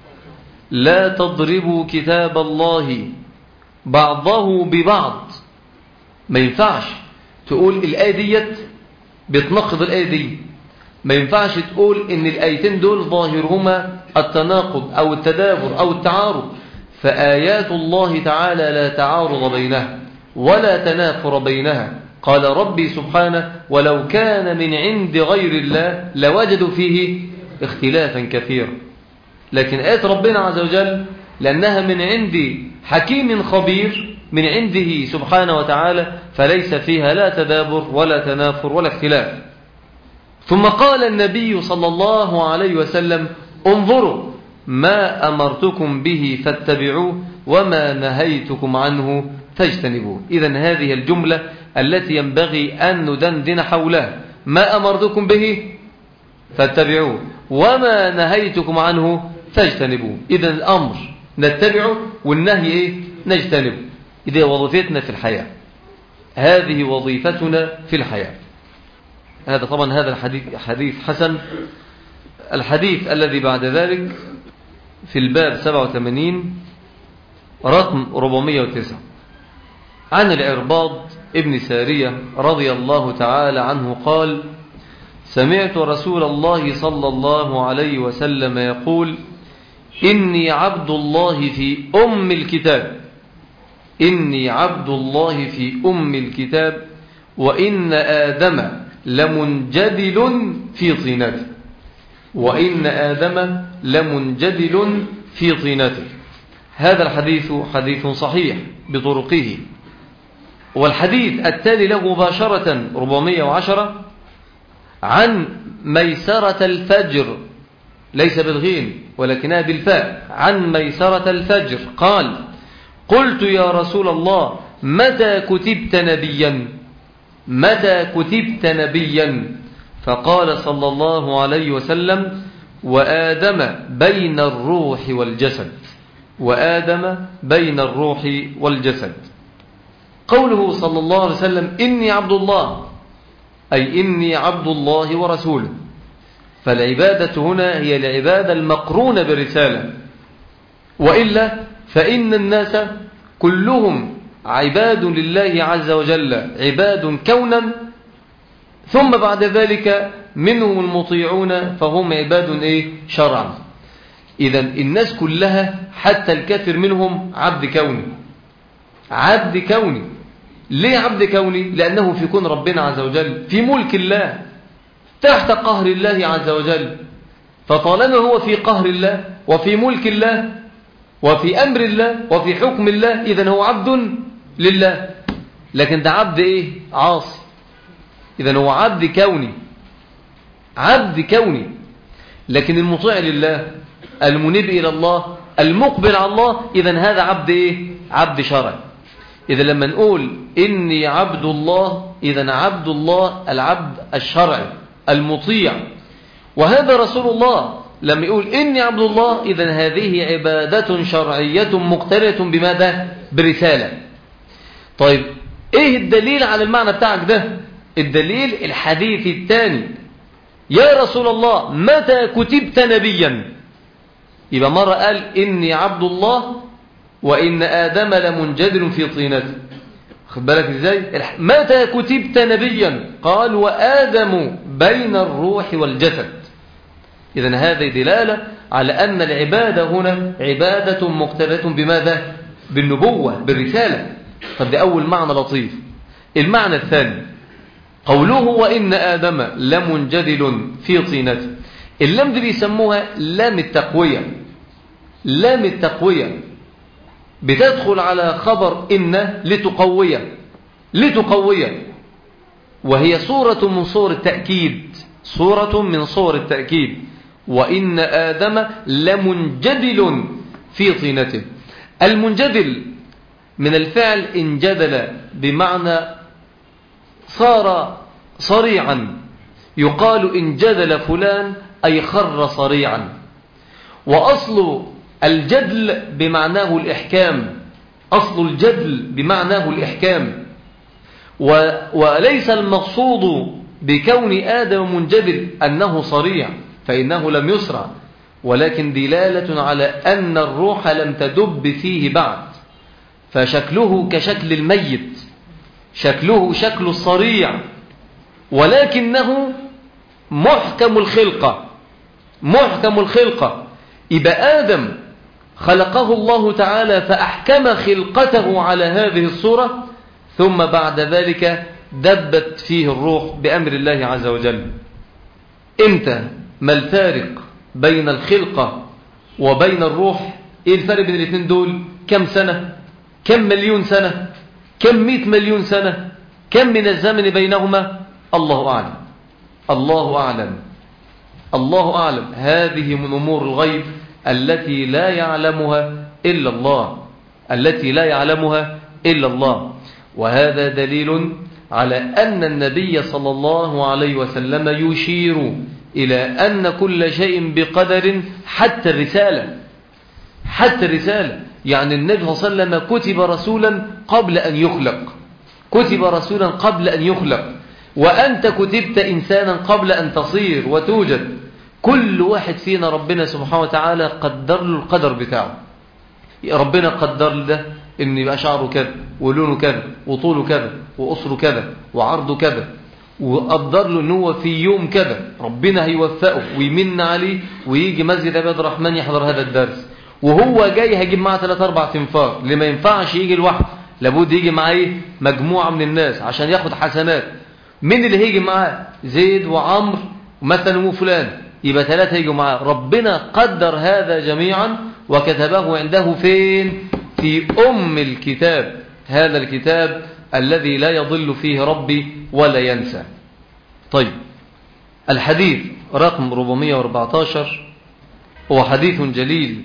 لا تضربوا كتاب الله بعضه ببعض. ما ينفعش تقول الآية ديت بتنقض الآية دي، ما ينفعش تقول إن الآيتين دول ظاهرهما التناقض أو التدابر أو التعارض. فآيات الله تعالى لا تعارض بينها ولا تنافر بينها. قال ربي سبحانه ولو كان من عند غير الله لوجدوا فيه اختلافا كثيرا. لكن آيات ربنا عز وجل لأنها من عند حكيم خبير من عنده سبحانه وتعالى فليس فيها لا تدابر ولا تنافر ولا اختلاف. ثم قال النبي صلى الله عليه وسلم انظروا ما أمرتكم به فاتبعوه وما نهيتكم عنه فاجتنبوه. إذن هذه الجملة التي ينبغي أن ندندن حولها. ما أمرتكم به فاتبعوه وما نهيتكم عنه فاجتنبوه. إذن الأمر نتبعه والنهي إيه؟ نجتنبه. إذا وظيفتنا في الحياة، هذه وظيفتنا في الحياة. هذا طبعا هذا الحديث حديث حسن. الحديث الذي بعد ذلك في الباب سبعة وثمانين رقم أربعمائة وتسعة عن العرباض ابن سارية رضي الله تعالى عنه قال سمعت رسول الله صلى الله عليه وسلم يقول إني عبد الله في أم الكتاب إني عبد الله في أم الكتاب وإن آدم لمنجدل في طينته وإن آدم لمنجدل في طينته. هذا الحديث حديث صحيح بطرقه. والحديث التالي له مباشرة أربعمائة وعشرة عن ميسرة الفجر، ليس بالغين ولكنها بالفاء، عن ميسرة الفجر قال قلت يا رسول الله متى كتبت نبيا متى كتبت نبيا فقال صلى الله عليه وسلم وآدم بين الروح والجسد وآدم بين الروح والجسد. قوله صلى الله عليه وسلم إني عبد الله أي إني عبد الله ورسوله. فالعبادة هنا هي العبادة المقرونة بالرسالة، وإلا فإن الناس كلهم عباد لله عز وجل عباد كونا، ثم بعد ذلك منهم المطيعون فهم عباد إيه؟ شرعا. إذن الناس كلها حتى الكافر منهم عبد كوني عبد كوني. ليه عبد كوني؟ لأنه في كون ربنا عز وجل، في ملك الله، تحت قهر الله عز وجل. فطالما هو في قهر الله وفي ملك الله وفي أمر الله وفي حكم الله، إذن هو عبد لله. لكن ده عبد إيه؟ عاصي. إذن هو عبد كوني، عبد كوني. لكن المطيع لله، المنيب إلى الله، المقبل على الله، إذن هذا عبد إيه؟ عبد شرعي. إذا لما نقول إني عبد الله، إذن عبد الله العبد الشرعي المطيع. وهذا رسول الله لما يقول إني عبد الله، إذن هذه عبادة شرعية مقترنة بماذا؟ برسالة. طيب إيه الدليل على المعنى بتاعك ده؟ الدليل الحديث الثاني: يا رسول الله متى كتبت نبيا؟ يبقى مرة قال إني عبد الله وإن آدم لمنجدل في طينته. خد بالك إزاي؟ متى كتبت نبيا؟ قال وآدم بين الروح والجسد. إذن هذه دلالة على أن العبادة هنا عبادة مقترنة بماذا؟ بالنبوة، بالرسالة. طب ده أول معنى لطيف. المعنى الثاني قوله وإن آدم لمنجدل في طينته. اللام دي بيسموها لام التقوية. لام التقوية بتدخل على خبر إن لتقوية، لتقوية، وهي صورة من صور التأكيد، صورة من صور التأكيد. وإن آدم لمنجدل في طينته. المنجدل من الفعل انجدل، بمعنى صار صريعا. يقال انجدل فلان أي خر صريعا. وأصل الجدل بمعناه الإحكام، أصل الجدل بمعناه الإحكام. وليس المقصود بكون آدم منجدل أنه صريع، فإنه لم يسرع، ولكن دلالة على أن الروح لم تدب فيه بعد، فشكله كشكل الميت، شكله شكل الصريع، ولكنه محكم الخلقة، محكم الخلقة. يبقى آدم خلقه الله تعالى فأحكم خلقته على هذه الصورة، ثم بعد ذلك دبت فيه الروح بأمر الله عز وجل. إمتى؟ ما الفارق بين الخلقة وبين الروح؟ إيه الفارق بين الاثنين دول؟ كم سنة؟ كم مليون سنة؟ كم مئة مليون سنة؟ كم من الزمن بينهما؟ الله أعلم، الله أعلم، الله أعلم. هذه من أمور الغيب التي لا يعلمها إلا الله، التي لا يعلمها إلا الله. وهذا دليل على أن النبي صلى الله عليه وسلم يشير إلى أن كل شيء بقدر، حتى الرسالة، حتى الرسالة. يعني النبي صلى الله عليه وسلم كتب رسولا قبل أن يخلق، كتب رسولا قبل أن يخلق. وأنت كتبت إنسانا قبل أن تصير وتوجد. كل واحد فينا ربنا سبحانه وتعالى قدر له القدر بتاعه. ربنا قدر له إن يبقى شعره كذا، ولونه كذا، وطوله كذا، وقصره كذا، وعرضه كذا، وقدر له إن هو في يوم كذا ربنا هيوفقه ويمن عليه ويجي مسجد عباد الرحمن يحضر هذا الدرس. وهو جاي هيجيب معاه ثلاث أربع تنفار، اللي ما ينفعش يجي لوحده، لابد يجي معاه مجموعة من الناس عشان ياخد حسنات. من اللي هيجي معاه؟ زيد وعمر مثلا وفلان، يبقى ثلاثة يجوا معاه. ربنا قدر هذا جميعا وكتبه عنده فين؟ في أم الكتاب، هذا الكتاب الذي لا يضل فيه ربي ولا ينسى. طيب، الحديث رقم أربعمائة وأربعة عشر هو حديث جليل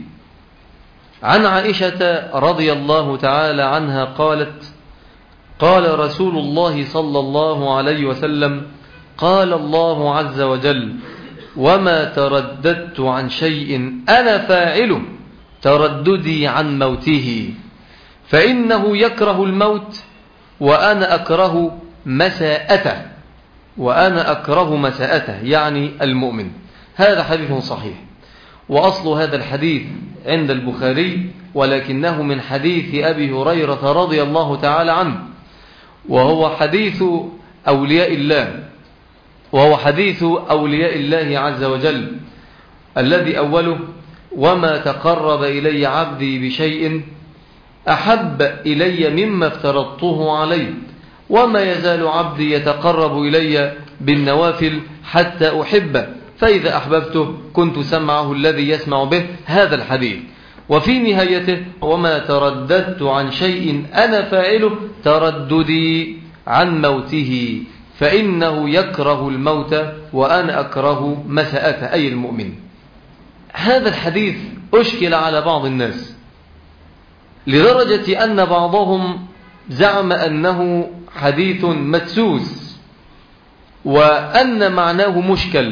عن عائشة رضي الله تعالى عنها قالت: قال رسول الله صلى الله عليه وسلم: قال الله عز وجل: وما ترددت عن شيء أنا فاعله ترددي عن موته، فإنه يكره الموت وأنا أكره مساءته، وأنا أكره مساءته يعني المؤمن. هذا حديث صحيح، وأصل هذا الحديث عند البخاري، ولكنه من حديث أبي هريرة رضي الله تعالى عنه، وهو حديث أولياء الله، وهو حديث أولياء الله عز وجل، الذي أوله: وما تقرب إلي عبدي بشيء أحب إلي مما افترضته عليه وما يزال عبدي يتقرب إلي بالنوافل حتى أحبه فإذا أحببته كنت سمعه الذي يسمع به. هذا الحديث. وفي نهايته وما ترددت عن شيء أنا فاعله ترددي عن موته فإنه يكره الموت وأنا أكره مساءته، أي المؤمن. هذا الحديث أشكل على بعض الناس لدرجة أن بعضهم زعم أنه حديث مدسوس وأن معناه مشكل،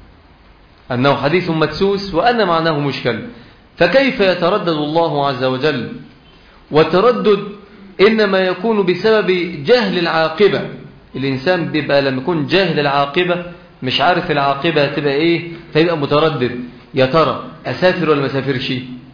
أنه حديث مدسوس وأن معناه مشكل. فكيف يتردد الله عز وجل؟ والتردد إنما يكون بسبب جهل العاقبة. الإنسان بيبقى لما يكون جاهل العاقبة مش عارف العاقبة تبقى إيه فيبقى متردد، يا ترى أسافر ولا ما أسافرش؟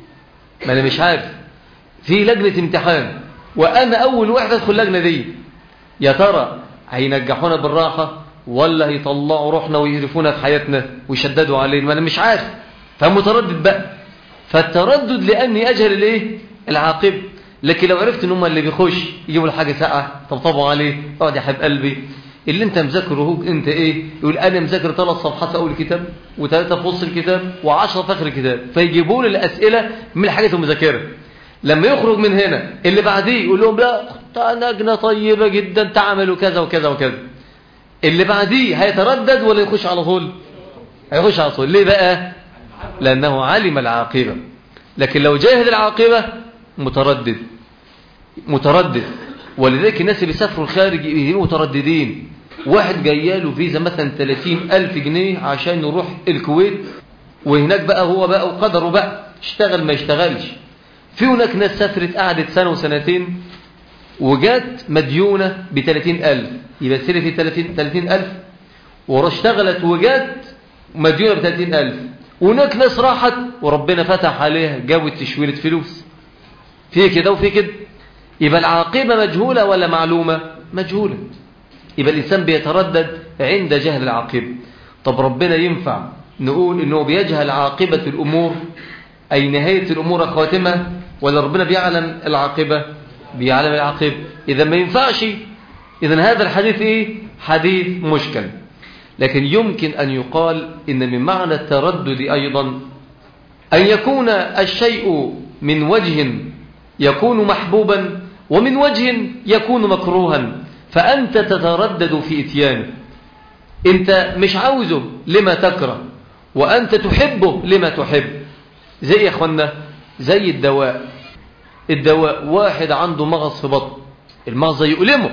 ما أنا مش عارف، في لجنة امتحان وأنا أول واحد أدخل اللجنة دي، يا ترى هينجحونا بالراحة ولا هيطلعوا روحنا ويهرفونا في حياتنا ويشددوا علينا؟ ما أنا مش عارف، فمتردد بقى. فالتردد لأني أجهل الإيه؟ العاقبة. لكن لو عرفت ان هم اللي بيخش يجيبوا له حاجه ساقعه طبطبوا عليه، اقعد يا حبيب قلبي اللي انت مذاكره انت ايه؟ يقول انا مذاكر ثلاث صفحات في اول الكتاب وثلاثه في وسط الكتاب وعشرة في اخر الكتاب، فيجيبوا له الاسئله من الحاجات المذاكره. لما يخرج من هنا اللي بعديه يقول لهم لا لجنه طيبه جدا تعملوا كذا وكذا وكذا. اللي بعديه هيتردد ولا يخش على طول؟ هيخش على طول. ليه بقى؟ لانه علم العاقبه. لكن لو جاهل العاقبه متردد متردد. ولذلك الناس اللي بيسافروا الخارج يبقوا مترددين. واحد جاياله فيزا مثلا ثلاثين ألف جنيه عشان يروح الكويت، وهناك بقى هو بقى وقدره بقى اشتغل ما يشتغلش. في هناك ناس سافرت قعدت سنة وسنتين وجات مديونة بثلاثين ألف، يبقى سلفت ثلاثين ألف واشتغلت وجات مديونة بثلاثين ألف. وهناك ناس راحت وربنا فتح عليها جابت تشويلة فلوس. في كده وفي كده. يبقى العاقبة مجهولة ولا معلومة؟ مجهولة. يبقى الإنسان بيتردد عند جهل العاقبة. طب ربنا ينفع نقول إنه بيجهل عاقبة الأمور أي نهاية الأمور خواتمها، ولا ربنا بيعلم العاقبة؟ بيعلم العاقبة. إذا ما ينفعش، إذن هذا الحديث إيه؟ حديث مشكل. لكن يمكن أن يقال إن من معنى التردد أيضا أن يكون الشيء من وجه يكون محبوبا ومن وجه يكون مكروها، فأنت تتردد في إتيانه. أنت مش عاوزه لما تكره، وأنت تحبه لما تحب. زي يا أخوانا زي الدواء. الدواء واحد عنده مغص في بطن، المغص يؤلمه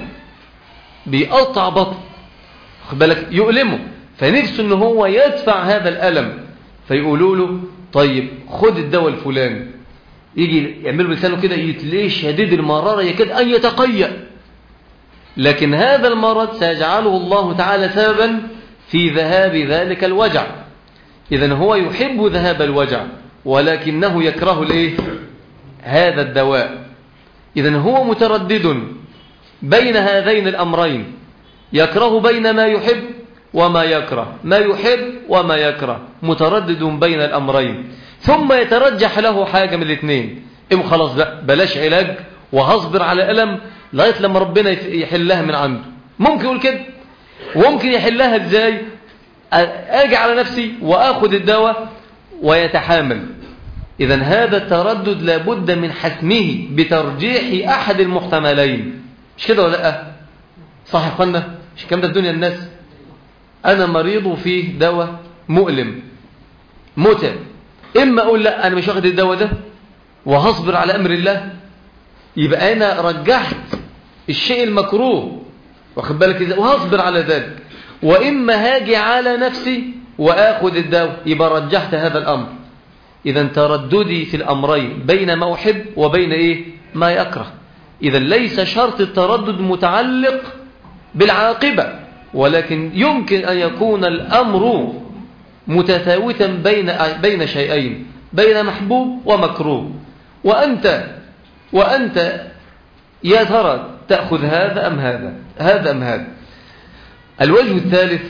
بيقطع بطن، خد بالك يؤلمه، فنفسه ان هو يدفع هذا الألم، فيقولوا له طيب خد الدواء الفلاني، يجي يعملوا بلسانه كده يتليه شديد المرارة يكاد أن يتقيأ. لكن هذا المرض سيجعله الله تعالى سببا في ذهاب ذلك الوجع. إذن هو يحب ذهاب الوجع ولكنه يكره الايه؟ هذا الدواء. إذن هو متردد بين هذين الأمرين، يكره بين ما يحب وما يكره، ما يحب وما يكره، متردد بين الأمرين. ثم يترجح له حاجة من الاثنين، ام خلاص بقى بلاش علاج وهصبر على ألم لغاية لما ربنا يحلها من عنده. ممكن يقول كده. وممكن يحلها ازاي؟ اجي على نفسي واخد الدواء ويتحامل. اذا هذا التردد لابد من حسمه بترجيح احد المحتملين. مش كده ولا لا؟ صح يا اخوانا؟ مش كام ده الدنيا الناس. انا مريض وفيه دواء مؤلم متعب، اما اقول لا انا مش واخد الدواء ده وهصبر على امر الله، يبقى انا رجحت الشيء المكروه، واخد بالك ازاي، وهصبر على ذلك. واما هاجي على نفسي واخد الدواء، يبقى رجحت هذا الامر. اذا ترددي في الامرين بين ما احب وبين ايه؟ ما يكره. اذا ليس شرط التردد متعلق بالعاقبة، ولكن يمكن ان يكون الامر متفاوتا بين بين شيئين، بين محبوب ومكروه، وأنت وأنت يا ترى تأخذ هذا أم هذا، هذا أم هذا. الوجه الثالث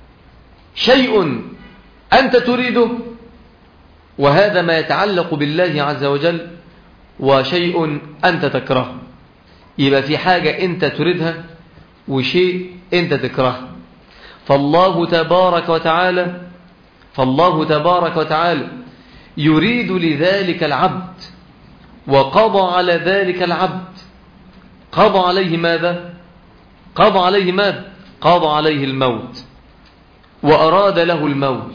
شيء أنت تريده وهذا ما يتعلق بالله عز وجل، وشيء أنت تكرهه. يبقى في حاجة أنت تريدها وشيء أنت تكرهه. فالله تبارك وتعالى فالله تبارك وتعالى يريد لذلك العبد، وقضى على ذلك العبد. قضى عليه ماذا؟ قضى عليه ماذا؟ قضى عليه الموت، وأراد له الموت،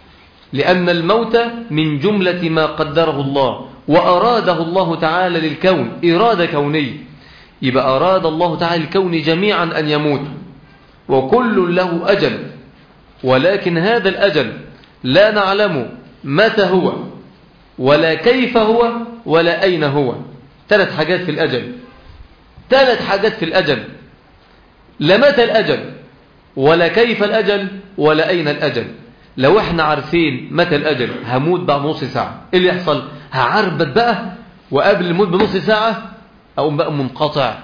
لأن الموت من جملة ما قدره الله، وأراده الله تعالى للكون إرادة كونية. يبقى أراد الله تعالى الكون جميعا أن يموت، وكل له أجل، ولكن هذا الأجل لا نعلم متى هو، ولا كيف هو، ولا أين هو. ثلاث حاجات في الأجل، ثلاث حاجات في الأجل: لا متى الأجل، ولا كيف الأجل، ولا أين الأجل. لو احنا عارفين متى الأجل، هموت بعد نص ساعة، ايه اللي يحصل؟ هعربت بقى، وقبل الموت بنص ساعة أقوم بقى منقطع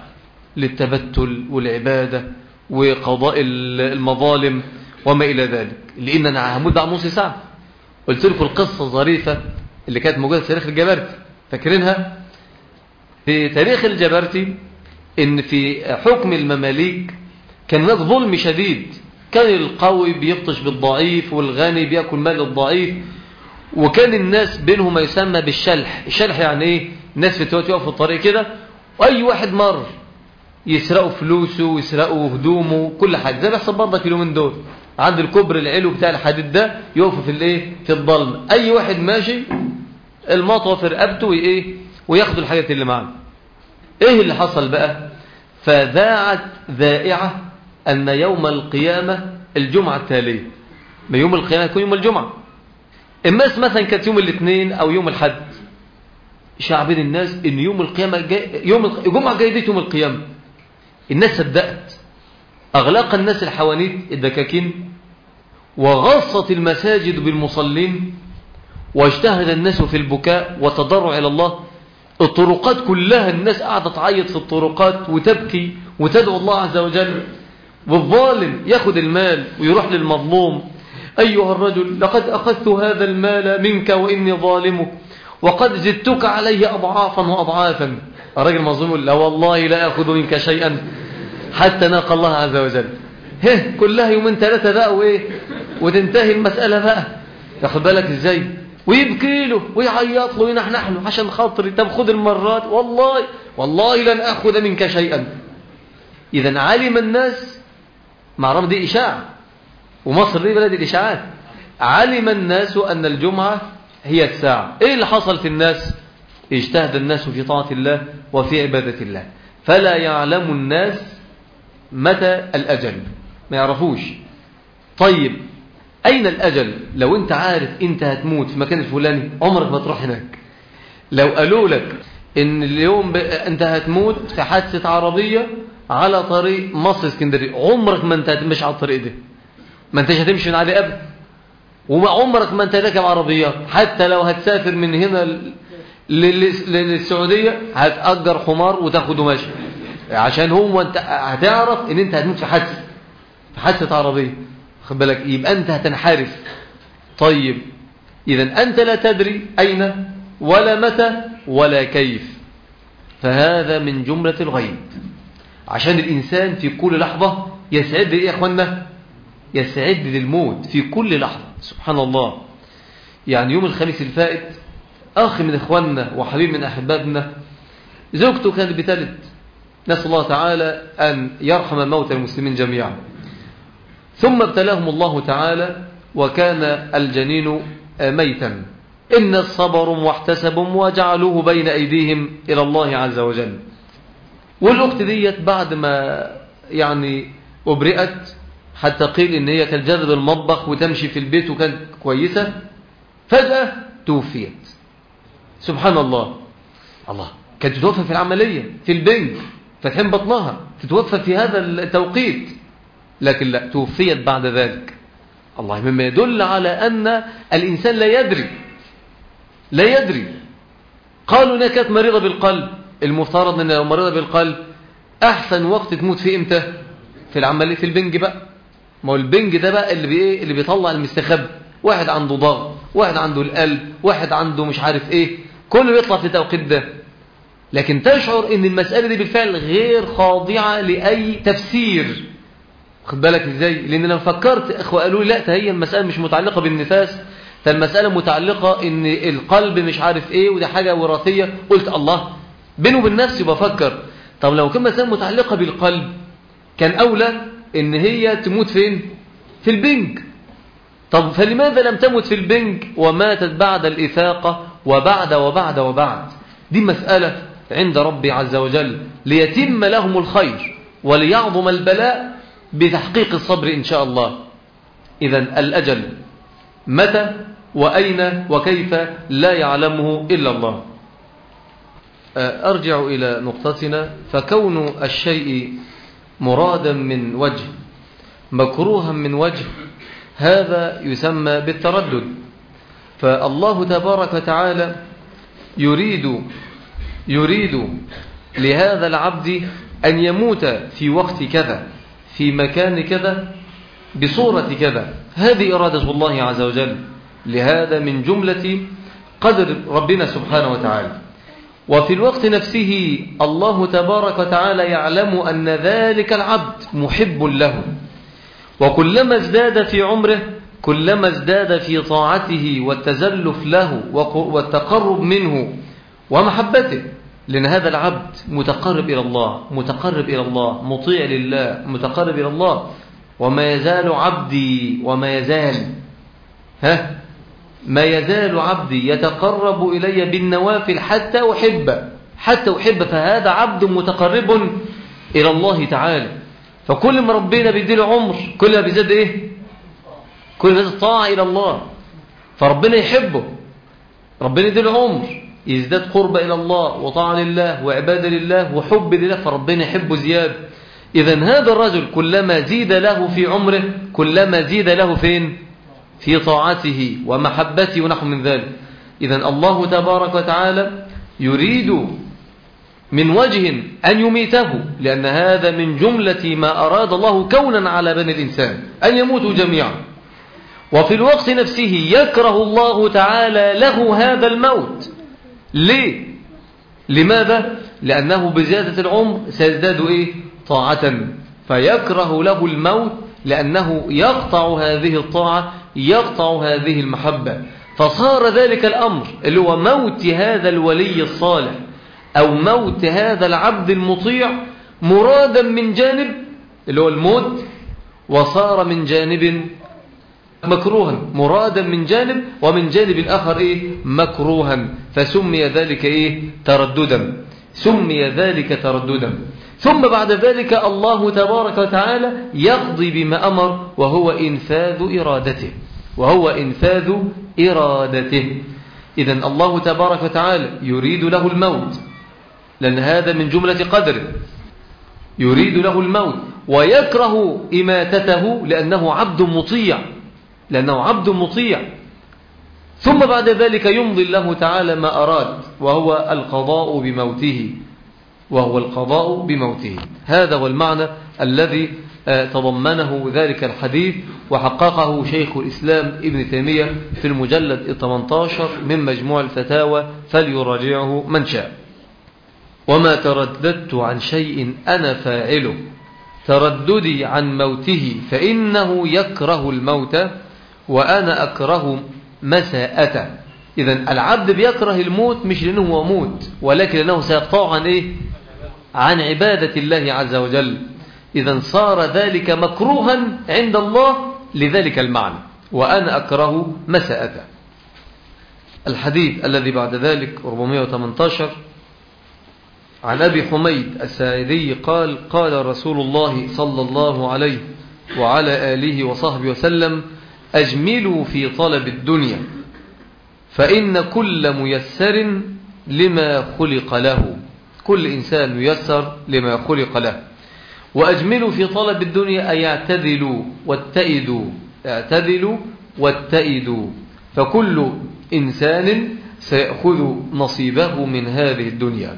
للتبتل والعبادة وقضاء المظالم وما إلى ذلك، لأن أنا هموت بعد نص ساعة. قلت لكم القصة الظريفة اللي كانت موجودة في تاريخ الجبرتي، فاكرينها؟ في تاريخ الجبرتي إن في حكم المماليك كان هناك ظلم شديد، كان القوي بيبطش بالضعيف، والغني بيأكل مال الضعيف، وكان الناس بينهم ما يسمى بالشلح. الشلح يعني ايه؟ الناس في التوقف في الطريق كده، واي واحد مر يسرقوا فلوسه ويسرقوا هدومه كل حاجه، زي بيحصل برضك اليومين دول عند الكوبري العلو بتاع الحديد ده، يقفوا في الايه؟ في الظلم، اي واحد ماشي المطوه في رقبته وايه؟ وياخدوا الحاجات اللي معاه. ايه اللي حصل بقى؟ فذاعت ذائعه ان يوم القيامه الجمعه التاليه، ما يوم القيامه يكون يوم الجمعه. الناس مثلا كانت يوم الاثنين او يوم الاحد، شعبين الناس ان يوم القيامه جاي، يوم الجمعه جاي دي يوم القيامه. الناس صدقت، اغلق الناس الحوانيت الدكاكين، وغصت المساجد بالمصلين، واجتهد الناس في البكاء والتضرع الى الله. الطرقات كلها الناس قاعده تعيط في الطرقات وتبكي وتدعو الله عز وجل، والظالم ياخذ المال ويروح للمظلوم: أيها الرجل لقد أخذت هذا المال منك وإني ظالمك، وقد زدتك عليه أضعافا وأضعافا. الرجل مظلوم: لا والله لا أخذ منك شيئا حتى نلقى الله عز وجل. هه كلها يومين ثلاثة بقى وإيه وتنتهي المسألة بقى. تاخد بالك إزاي؟ ويبكي له ويعيط له وينحنح له: عشان خاطري طب خذ المرات، والله والله لن أخذ منك شيئا. إذا علم الناس، معرفة دي إشاعة، ومصر دي بلد الإشاعات، علم الناس أن الجمعة هي الساعة. إيه اللي حصل في الناس؟ اجتهد الناس في طاعة الله وفي عبادة الله، فلا يعلم الناس متى الأجل، ما يعرفوش. طيب أين الأجل؟ لو أنت عارف أنت هتموت في مكان الفلاني عمرك ما تروح هناك. لو قالوا لك إن اليوم ب... أنت هتموت في حادثة عربية على طريق مصر اسكندرية، عمرك ما أنت هتمشي على الطريق ده، ما أنتش هتمشي من عليه أبدا، وعمرك ما أنت راكب عربيات. حتى لو هتسافر من هنا للسعودية هتأجر حمار وتاخده ماشي، عشان هو أنت هتعرف إن أنت هتموت في حادثة في حادثة عربية. خد بالك، يبقى أنت هتنحرف. طيب إذا أنت لا تدري أين ولا متى ولا كيف، فهذا من جملة الغيب. عشان الإنسان في كل لحظة يسعد إيه يا أخوانا؟ يسعد للموت في كل لحظة. سبحان الله. يعني يوم الخميس الفائت أخ من إخواننا وحبيب من أحبابنا زوجته كانت بتلد، نسأل الله تعالى أن يرحم موتى المسلمين جميعا. ثم ابتلاهم الله تعالى وكان الجنين ميتا. إن صبروا واحتسبوا وجعلوه بين أيديهم إلى الله عز وجل. والأخت ديت بعد ما يعني أبرئت، حتى قيل إن هي كانت جاذب المطبخ وتمشي في البيت وكانت كويسة، فجأة توفيت. سبحان الله. الله كانت تتوفى في العملية في البنج فتحين بطنها، تتوفى في هذا التوقيت، لكن لا، توفيت بعد ذلك. الله، مما يدل على أن الإنسان لا يدري لا يدري قالوا إنها كانت مريضة بالقلب. المفترض أن لو مريضة بالقلب أحسن وقت تموت فيه إمتى؟ في العملية في البنج بقى. ما هو البنج ده بقى اللي بإيه؟ اللي بيطلع المستخبي. واحد عنده ضغط، واحد عنده القلب، واحد عنده مش عارف إيه، كله يطلع في توقيت ده. لكن تشعر ان المسألة دي بالفعل غير خاضعة لأي تفسير. خد بالك ازاي؟ لان لما فكرت اخوة قالوا لي لا، هي المسألة مش متعلقة بالنفاس، فالمسألة متعلقة ان القلب مش عارف ايه وده حاجة وراثية. قلت الله، بينه وبين نفسي بفكر طب لو كان مسألة متعلقة بالقلب كان اولى ان هي تموت فين؟ في البنج. طب فلماذا لم تمت في البنج وماتت بعد الإفاقة وبعد وبعد وبعد؟ دي مسألة عند ربي عز وجل ليتم لهم الخير وليعظم البلاء بتحقيق الصبر إن شاء الله. إذن الأجل متى وأين وكيف لا يعلمه إلا الله. أرجع إلى نقطتنا. فكون الشيء مرادا من وجه مكروها من وجه هذا يسمى بالتردد. فالله تبارك وتعالى يريد يريد لهذا العبد أن يموت في وقت كذا في مكان كذا بصورة كذا، هذه إرادة الله عز وجل. لهذا من جملة قدر ربنا سبحانه وتعالى. وفي الوقت نفسه الله تبارك وتعالى يعلم أن ذلك العبد محب له، وكلما ازداد في عمره كلما ازداد في طاعته والتزلف له والتقرب منه ومحبته، لأن هذا العبد متقرب إلى الله متقرب إلى الله مطيع لله متقرب إلى الله. وما يزال عبدي وما يزال ها ما يزال عبدي يتقرب إلي بالنوافل حتى أحبه حتى أحبه فهذا عبد متقرب إلى الله تعالى. فكل ما ربنا بيديله عمر كل ما بيزداد إيه؟ كل ما بيزداد طاعة إلى الله، فربنا يحبه. ربنا يديله عمر يزداد قرب إلى الله وطاعة لله وعبادة لله وحب لله، فربنا يحبه زيادة. إذن هذا الرجل كلما زيد له في عمره كلما زيد له فين؟ في طاعته ومحبته ونحو من ذلك. إذن الله تبارك وتعالى يريد من وجه أن يميته، لأن هذا من جملة ما أراد الله كونا على بني الإنسان أن يموتوا جميعا. وفي الوقت نفسه يكره الله تعالى له هذا الموت. ليه؟ لماذا؟ لأنه بزيادة العمر سيزداد إيه؟ طاعة، فيكره له الموت لأنه يقطع هذه الطاعة يقطع هذه المحبة. فصار ذلك الأمر اللي هو موت هذا الولي الصالح أو موت هذا العبد المطيع مرادا من جانب اللي هو الموت، وصار من جانب مكروها مرادا من جانب، ومن جانب الآخر إيه؟ مكروها، فسمي ذلك إيه؟ ترددا سمي ذلك ترددا. ثم بعد ذلك الله تبارك وتعالى يقضي بما أمر وهو إنفاذ إرادته وهو إنفاذ إرادته. إذن الله تبارك وتعالى يريد له الموت لأن هذا من جملة قدره، يريد له الموت ويكره إماتته لأنه عبد مطيع لأنه عبد مطيع. ثم بعد ذلك يمضي الله تعالى ما أراد وهو القضاء بموته وهو القضاء بموته. هذا هو المعنى الذي تضمنه ذلك الحديث، وحققه شيخ الإسلام ابن تيمية في المجلد الثامن عشر من مجموع الفتاوى، فليراجعه من شاء. وما ترددت عن شيء أنا فاعله ترددي عن موته فإنه يكره الموت وأنا أكره مساءته. إذن العبد بيكره الموت مش لأنه هو موت، ولكن لأنه سيقطع عن إيه؟ عن عبادة الله عز وجل. إذن صار ذلك مكروها عند الله لذلك المعنى، وأنا أكره مساءته. الحديث الذي بعد ذلك أربعمائة وثمانية عشر عن أبي حميد الساعدي قال: قال رسول الله صلى الله عليه وعلى آله وصحبه وسلم: أجملوا في طلب الدنيا فإن كل ميسر لما خلق له، كل إنسان ميسر لما خلق له. وأجملوا في طلب الدنيا أي اعتدلوا واتئدوا اعتدلوا واتئدوا، فكل إنسان سيأخذ نصيبه من هذه الدنيا.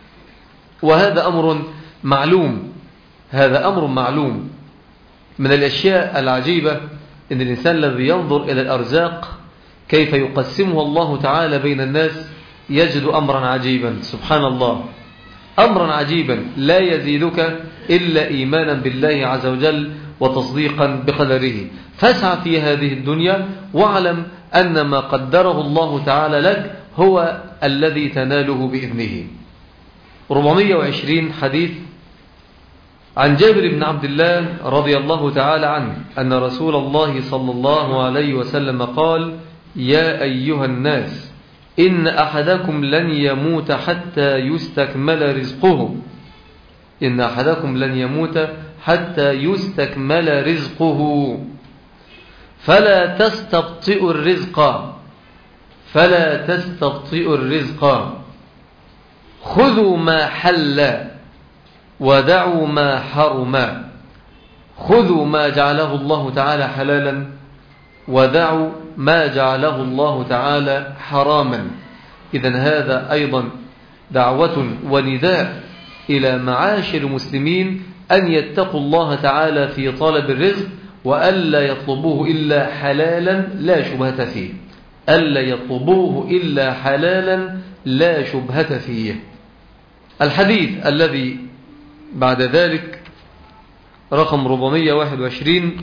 وهذا أمر معلوم هذا أمر معلوم. من الأشياء العجيبة أن الإنسان الذي ينظر إلى الأرزاق كيف يقسمها الله تعالى بين الناس يجد أمرا عجيبا. سبحان الله، أمرا عجيبا لا يزيدك إلا إيمانا بالله عز وجل وتصديقا بقدره. فاسعى في هذه الدنيا واعلم أن ما قدره الله تعالى لك هو الذي تناله بإذنه. أربعمائة وعشرين حديث عن جابر بن عبد الله رضي الله تعالى عنه أن رسول الله صلى الله عليه وسلم قال: يا أيها الناس إن أحدكم لن يموت حتى يستكمل رزقه إن أحدكم لن يموت حتى يستكمل رزقه فلا تستبطئوا الرزق فلا تستبطئوا الرزق خذوا ما حل ودعوا ما حرم خذوا ما جعله الله تعالى حلالا ودعوا ما جعله الله تعالى حراما. إذن هذا أيضا دعوة ونداء إلى معاشر المسلمين أن يتقوا الله تعالى في طلب الرزق وألا يطلبوه إلا حلالا لا شبهة فيه ألا يطلبوه إلا حلالا لا شبهة فيه. الحديث الذي بعد ذلك رقم أربعمائة وواحد وعشرين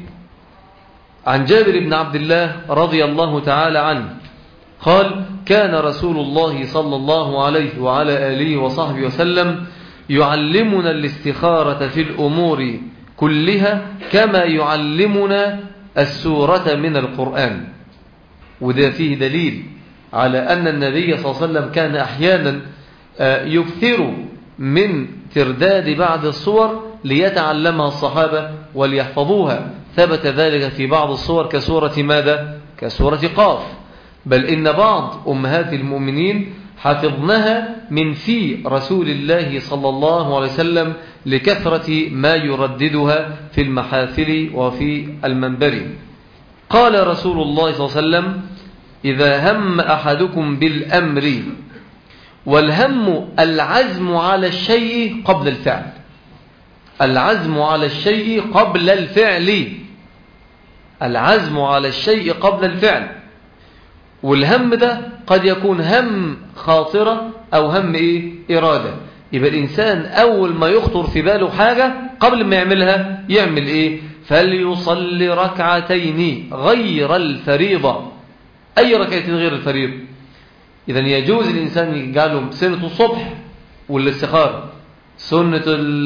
عن جابر بن عبد الله رضي الله تعالى عنه قال: كان رسول الله صلى الله عليه وعلى آله وصحبه وسلم يعلمنا الاستخارة في الأمور كلها كما يعلمنا السورة من القرآن. وده فيه دليل على أن النبي صلى الله عليه وسلم كان أحيانا يكثر من ترداد بعض الصور ليتعلمها الصحابة وليحفظوها. ثبت ذلك في بعض الصور كسورة ماذا؟ كسورة قاف. بل إن بعض أمهات المؤمنين حفظناها من في رسول الله صلى الله عليه وسلم لكثرة ما يرددها في المحافل وفي المنبر. قال رسول الله صلى الله عليه وسلم: إذا هم أحدكم بالأمر، والهم العزم على الشيء قبل الفعل العزم على الشيء قبل الفعل العزم على الشيء قبل الفعل. والهم ده قد يكون هم خاطرة أو هم إيه؟ إرادة. يبقى الإنسان أول ما يخطر في باله حاجة قبل ما يعملها يعمل إيه؟ فليصلي ركعتين غير الفريضة. أي ركعتين غير الفريضة؟ إذن يجوز الإنسان يجعلهم سنة الصبح والاستخارة، سنة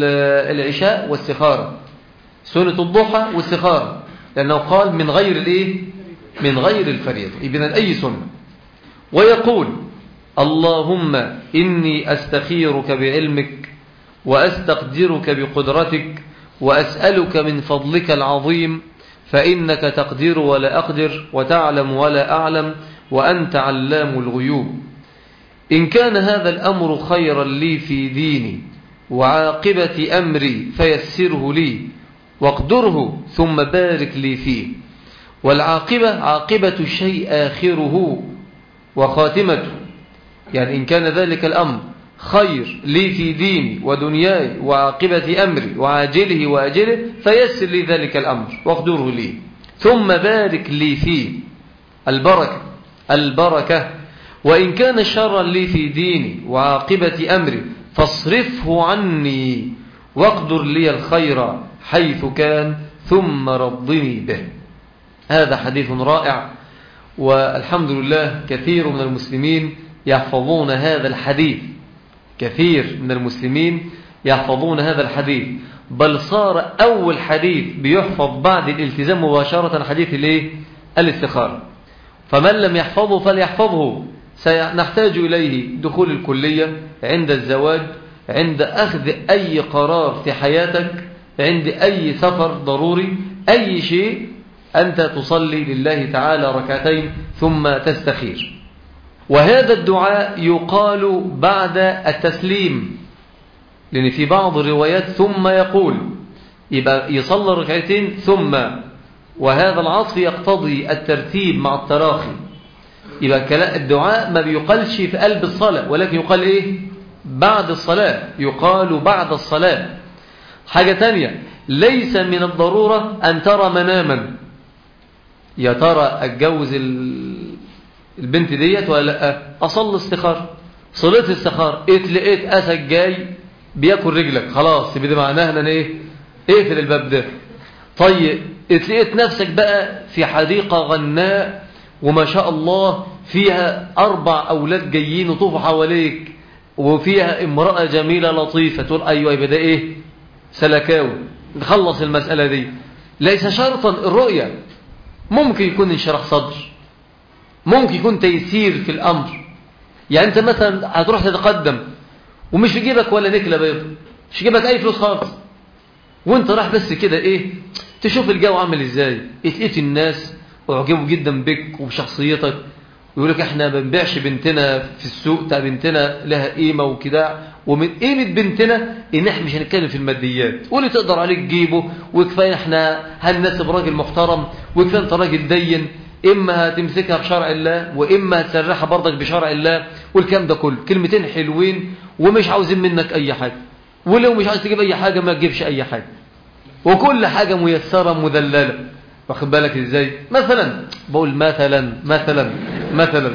العشاء والاستخارة، سنة الضحى والاستخارة، لأنه قال من غير الإيه؟ من غير الفريضة. إذن أي سنة. ويقول: اللهم إني أستخيرك بعلمك وأستقدرك بقدرتك وأسألك من فضلك العظيم فإنك تقدر ولا أقدر وتعلم ولا أعلم وأنت علام الغيوب. إن كان هذا الأمر خيرا لي في ديني وعاقبة أمري فيسره لي واقدره ثم بارك لي فيه. والعاقبة عاقبة الشيء آخره وخاتمته، يعني إن كان ذلك الأمر خير لي في ديني ودنياي وعاقبة أمري وعاجله وآجله فيسر لي ذلك الأمر واقدره لي ثم بارك لي فيه. البركة البركة. وإن كان شرا لي في ديني وعاقبة أمري فاصرفه عني واقدر لي الخير حيث كان ثم رضني به. هذا حديث رائع، والحمد لله كثير من المسلمين يحفظون هذا الحديث كثير من المسلمين يحفظون هذا الحديث، بل صار أول حديث بيحفظ بعد الالتزام مباشرة حديث الايه؟ الاستخارة. فمن لم يحفظه فليحفظه. سنحتاج إليه دخول الكلية، عند الزواج، عند أخذ أي قرار في حياتك، عند أي سفر ضروري، أي شيء أنت تصلي لله تعالى ركعتين ثم تستخير. وهذا الدعاء يقال بعد التسليم، لأن في بعض الروايات ثم يقول، يبقى يصلي ركعتين ثم، وهذا العطف يقتضي الترتيب مع التراخي. يبقى الدعاء ما بيقالش في قلب الصلاة، ولكن يقال إيه؟ بعد الصلاة، يقال بعد الصلاة. حاجة تانية، ليس من الضرورة أن ترى مناما، يا ترى أتجوز البنت ديت ولا لا، أصل استخار، صليت استخار، اتلقيت أسد جاي بياكل رجلك، خلاص يبقى معناها ان ايه؟ اقفل الباب ده. طيب اتلقيت نفسك بقى في حديقة غناء وما شاء الله فيها أربع أولاد جايين وطوفوا حواليك وفيها امرأة جميلة لطيفة، تقول أيوة يبقى ده إيه؟ سلكاوي. نخلص المسألة دي. ليس شرطا الرؤية، ممكن يكون انشراح صدر، ممكن يكون تيسير في الأمر. يعني أنت مثلا هتروح تتقدم ومش في جيبك ولا نكلة بيض، مش في جيبك أي فلوس خالص، وانت راح بس كده ايه تشوف الجو عامل ازاي، اتلقيت الناس اعجبوا جدا بك وبشخصيتك، ويقول لك احنا ما بنبيعش بنتنا في السوق، تا بنتنا لها قيمه وكده، ومن قيمه بنتنا ان احنا مش هنتكلم في الماديات، واللي تقدر عليك تجيبه، وكفايه احنا هنناسب راجل محترم، وكفايه انت راجل دين، اما هتمسكها بشرع الله واما هتسرحها برضك بشرع الله، والكلام ده كله كلمتين حلوين ومش عاوزين منك اي حاجه، ولو مش عايز تجيب اي حاجه ما تجيبش اي حاجه، وكل حاجه ميسره مذلله. واخد بالك ازاي؟ مثلا بقول مثلا مثلا مثلا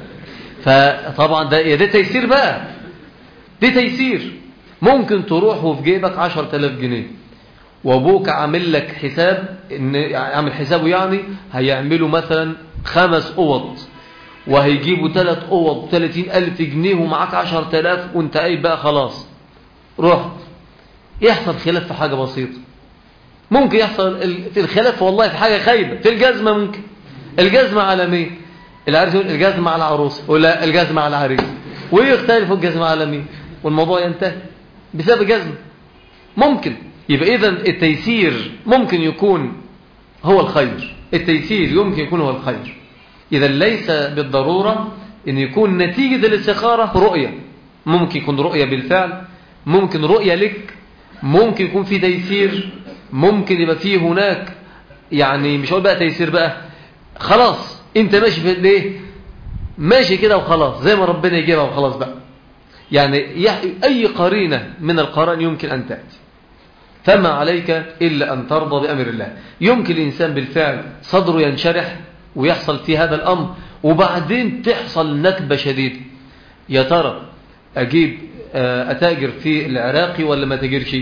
فطبعا ده ده تيسير بقى، ده تيسير. ممكن تروح وفي جيبك عشرة آلاف جنيه وابوك عامل لك حساب، ان عامل حسابه يعني هيعملوا مثلا خمس اوض وهيجيبوا ثلاث اوض ثلاثين ألف جنيه ومعاك عشرة آلاف وانت قايل بقى خلاص رحت، يحصل خلاف في حاجه بسيطه، ممكن يحصل في الخلاف والله في حاجه خايبه، في الجزمه ممكن الجزمه على مين؟ العريس يقول الجزمه على العروس ولا الجزمه على العريس، ويختلفوا الجزمه على مين، والموضوع ينتهي بسبب الجزمه. ممكن يبقى اذا التيسير ممكن يكون هو الخير، التيسير يمكن يكون هو الخير. اذا ليس بالضروره ان يكون نتيجه الاستخاره رؤيه، ممكن يكون رؤيه بالفعل، ممكن رؤيه لك، ممكن يكون في تيسير، ممكن يبقى فيه هناك يعني مش هقول بقى تيسير بقى، خلاص انت ماشي في الايه، ماشي كده وخلاص زي ما ربنا يجيبها وخلاص بقى. يعني اي قرينه من القرائن يمكن ان تاتي، فما عليك الا ان ترضى بامر الله. يمكن الانسان بالفعل صدره ينشرح ويحصل في هذا الامر، وبعدين تحصل نكبه شديده، يا ترى اجيب اتاجر في العراقي ولا ما تاجرش؟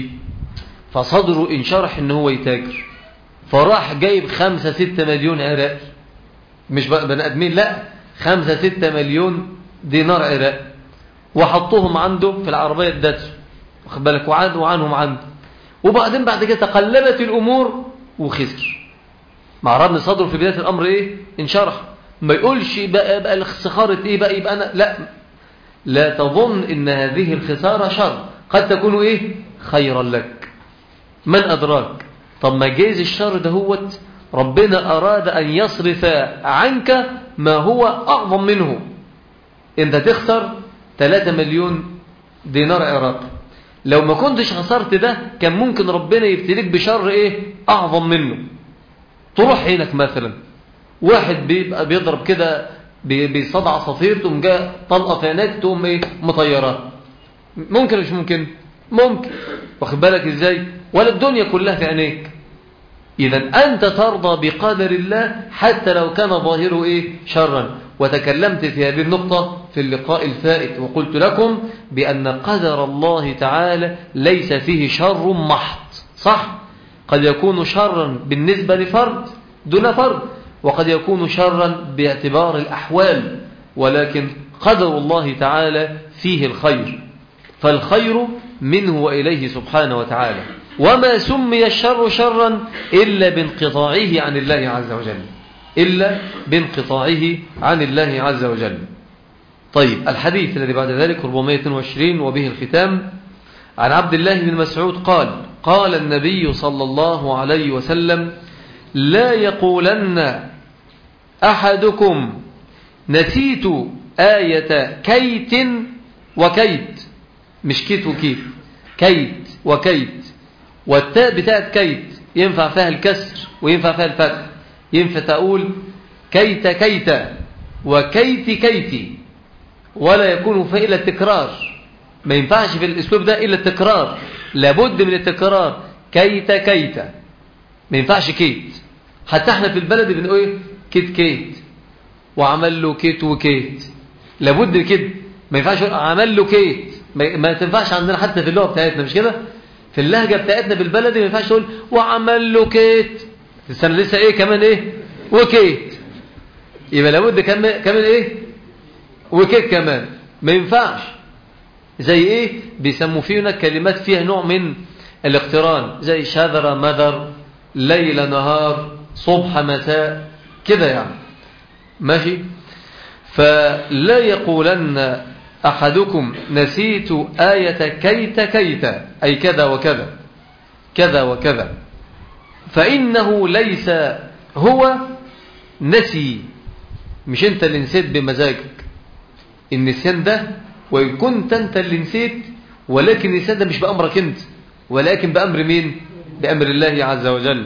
فصدره انشرح ان هو يتاجر، فراح جايب خمسة ستة مليون عراقي، مش بني ادمين، لا خمسة ستة مليون دينار عراقي، وحطوهم عنده في العربية الداتسو، واخد بالك، وعاد وعنهم عنده، وبعدين بعد كده تقلبت الامور وخسر. مع رغم صدره في بداية الامر ايه؟ انشرح. ما يقولش بقى بقى الخسارة ايه بقى يبقى انا لا لا تظن ان هذه الخسارة شر، قد تكون ايه؟ خيرا لك، من أدراك. طب ما جايز الشر ده هوت ربنا أراد أن يصرف عنك ما هو أعظم منه. أنت تخسر ثلاثة مليون دينار عراقي، لو ما كنتش خسرت ده كان ممكن ربنا يبتليك بشر إيه أعظم منه. تروح هناك مثلا واحد بيبقى بيضرب كده بصدع عصافير، تقوم جاء طلقة في عينك تقوم إيه مطيرات، ممكن مش ممكن؟ ممكن. واخد بالك إزاي؟ ولا الدنيا كلها في عينيك. إذا أنت ترضى بقدر الله حتى لو كان ظاهره إيه شرا. وتكلمت في هذه النقطة في اللقاء الفائت وقلت لكم بأن قدر الله تعالى ليس فيه شر محض، صح؟ قد يكون شرا بالنسبة لفرد دون فرد، وقد يكون شرا باعتبار الأحوال، ولكن قدر الله تعالى فيه الخير، فالخير منه وإليه سبحانه وتعالى. وما سمي الشر شرا إلا بانقطاعه عن الله عز وجل، إلا بانقطاعه عن الله عز وجل. طيب الحديث الذي بعد ذلك أربعمائة واثنين وعشرين وبه الختام، عن عبد الله بن مسعود قال قال النبي صلى الله عليه وسلم: لا يقولن أحدكم نسيت آية كيت وكيت، مش كيت وكيت، كيت وكيت، والتاء بتاعت كيت ينفع فيها الكسر وينفع فيها الفتح، ينفع تقول كيت كيت وكيت كيتي، ولا يكون فيه إلا التكرار، ما ينفعش في الأسلوب ده إلا التكرار، لابد من التكرار، كيت كيت، ما ينفعش كيت. حتى احنا في البلد بنقول ايه؟ كيت كيت، وعمل له كيت وكيت، لابد كده، ما ينفعش عمل له كيت ما, ما تنفعش عندنا حتى في اللغة بتاعتنا، مش كده؟ في اللهجة بتاعتنا بالبلدي ما ينفعش تقول وعمل له كيت، السنة لسه ايه كمان ايه وكيت، يبقى لابد كمان كمان ايه وكيت كمان، ما ينفعش. زي ايه؟ بيسموا فينا كلمات فيها نوع من الاقتران، زي شذر مذر، ليل نهار، صبح مساء، كده يعني ماشي. فلا يقولن أحدكم نسيت آية كيت كيت، أي كذا وكذا كذا وكذا، فإنه ليس هو نسي، مش أنت اللي نسيت بمزاجك، النسيان ده وإن كنت أنت اللي نسيت، ولكن النسيان ده مش بأمرك أنت، ولكن بأمر مين؟ بأمر الله عز وجل.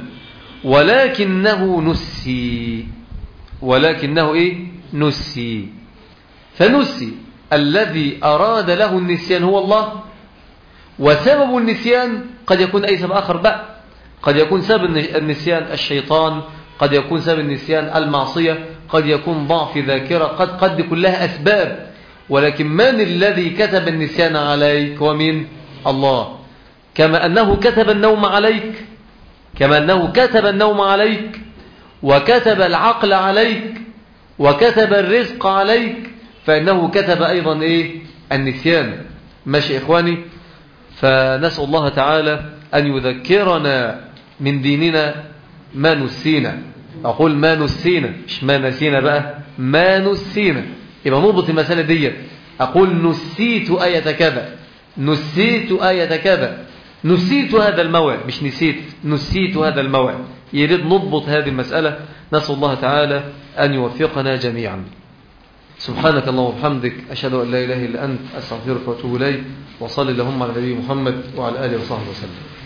ولكنه نسي، ولكنه إيه؟ نسي. فنسي الذي أراد له النسيان هو الله، وسبب النسيان قد يكون أي سبب آخر بقى، قد يكون سبب النسيان الشيطان، قد يكون سبب النسيان المعصية، قد يكون ضعف ذاكرة، قد قد كلها أسباب، ولكن من الذي كتب النسيان عليك؟ ومن الله. كما أنه كتب النوم عليك، كما أنه كتب النوم عليك، وكتب العقل عليك، وكتب الرزق عليك، فإنه كتب أيضا إيه؟ النسيان. ماشي إخواني؟ فنسأل الله تعالى أن يذكرنا من ديننا ما نسينا. أقول ما نسينا، مش ما نسينا بقى، ما نسينا، يبقى نربط المسألة دي. أقول نسيت آية كذا، نسيت آية كذا، نسيت هذا الموعد، مش نسيت، نسيت هذا الموعد. يريد نضبط هذه المسألة. نسأل الله تعالى أن يوفقنا جميعا. سبحانك اللهم وبحمدك، أشهد أن لا إله إلا أنت، أستغفرك وأتوب إليك، وصلي اللهم على نبي محمد وعلى آله وصحبه وسلم.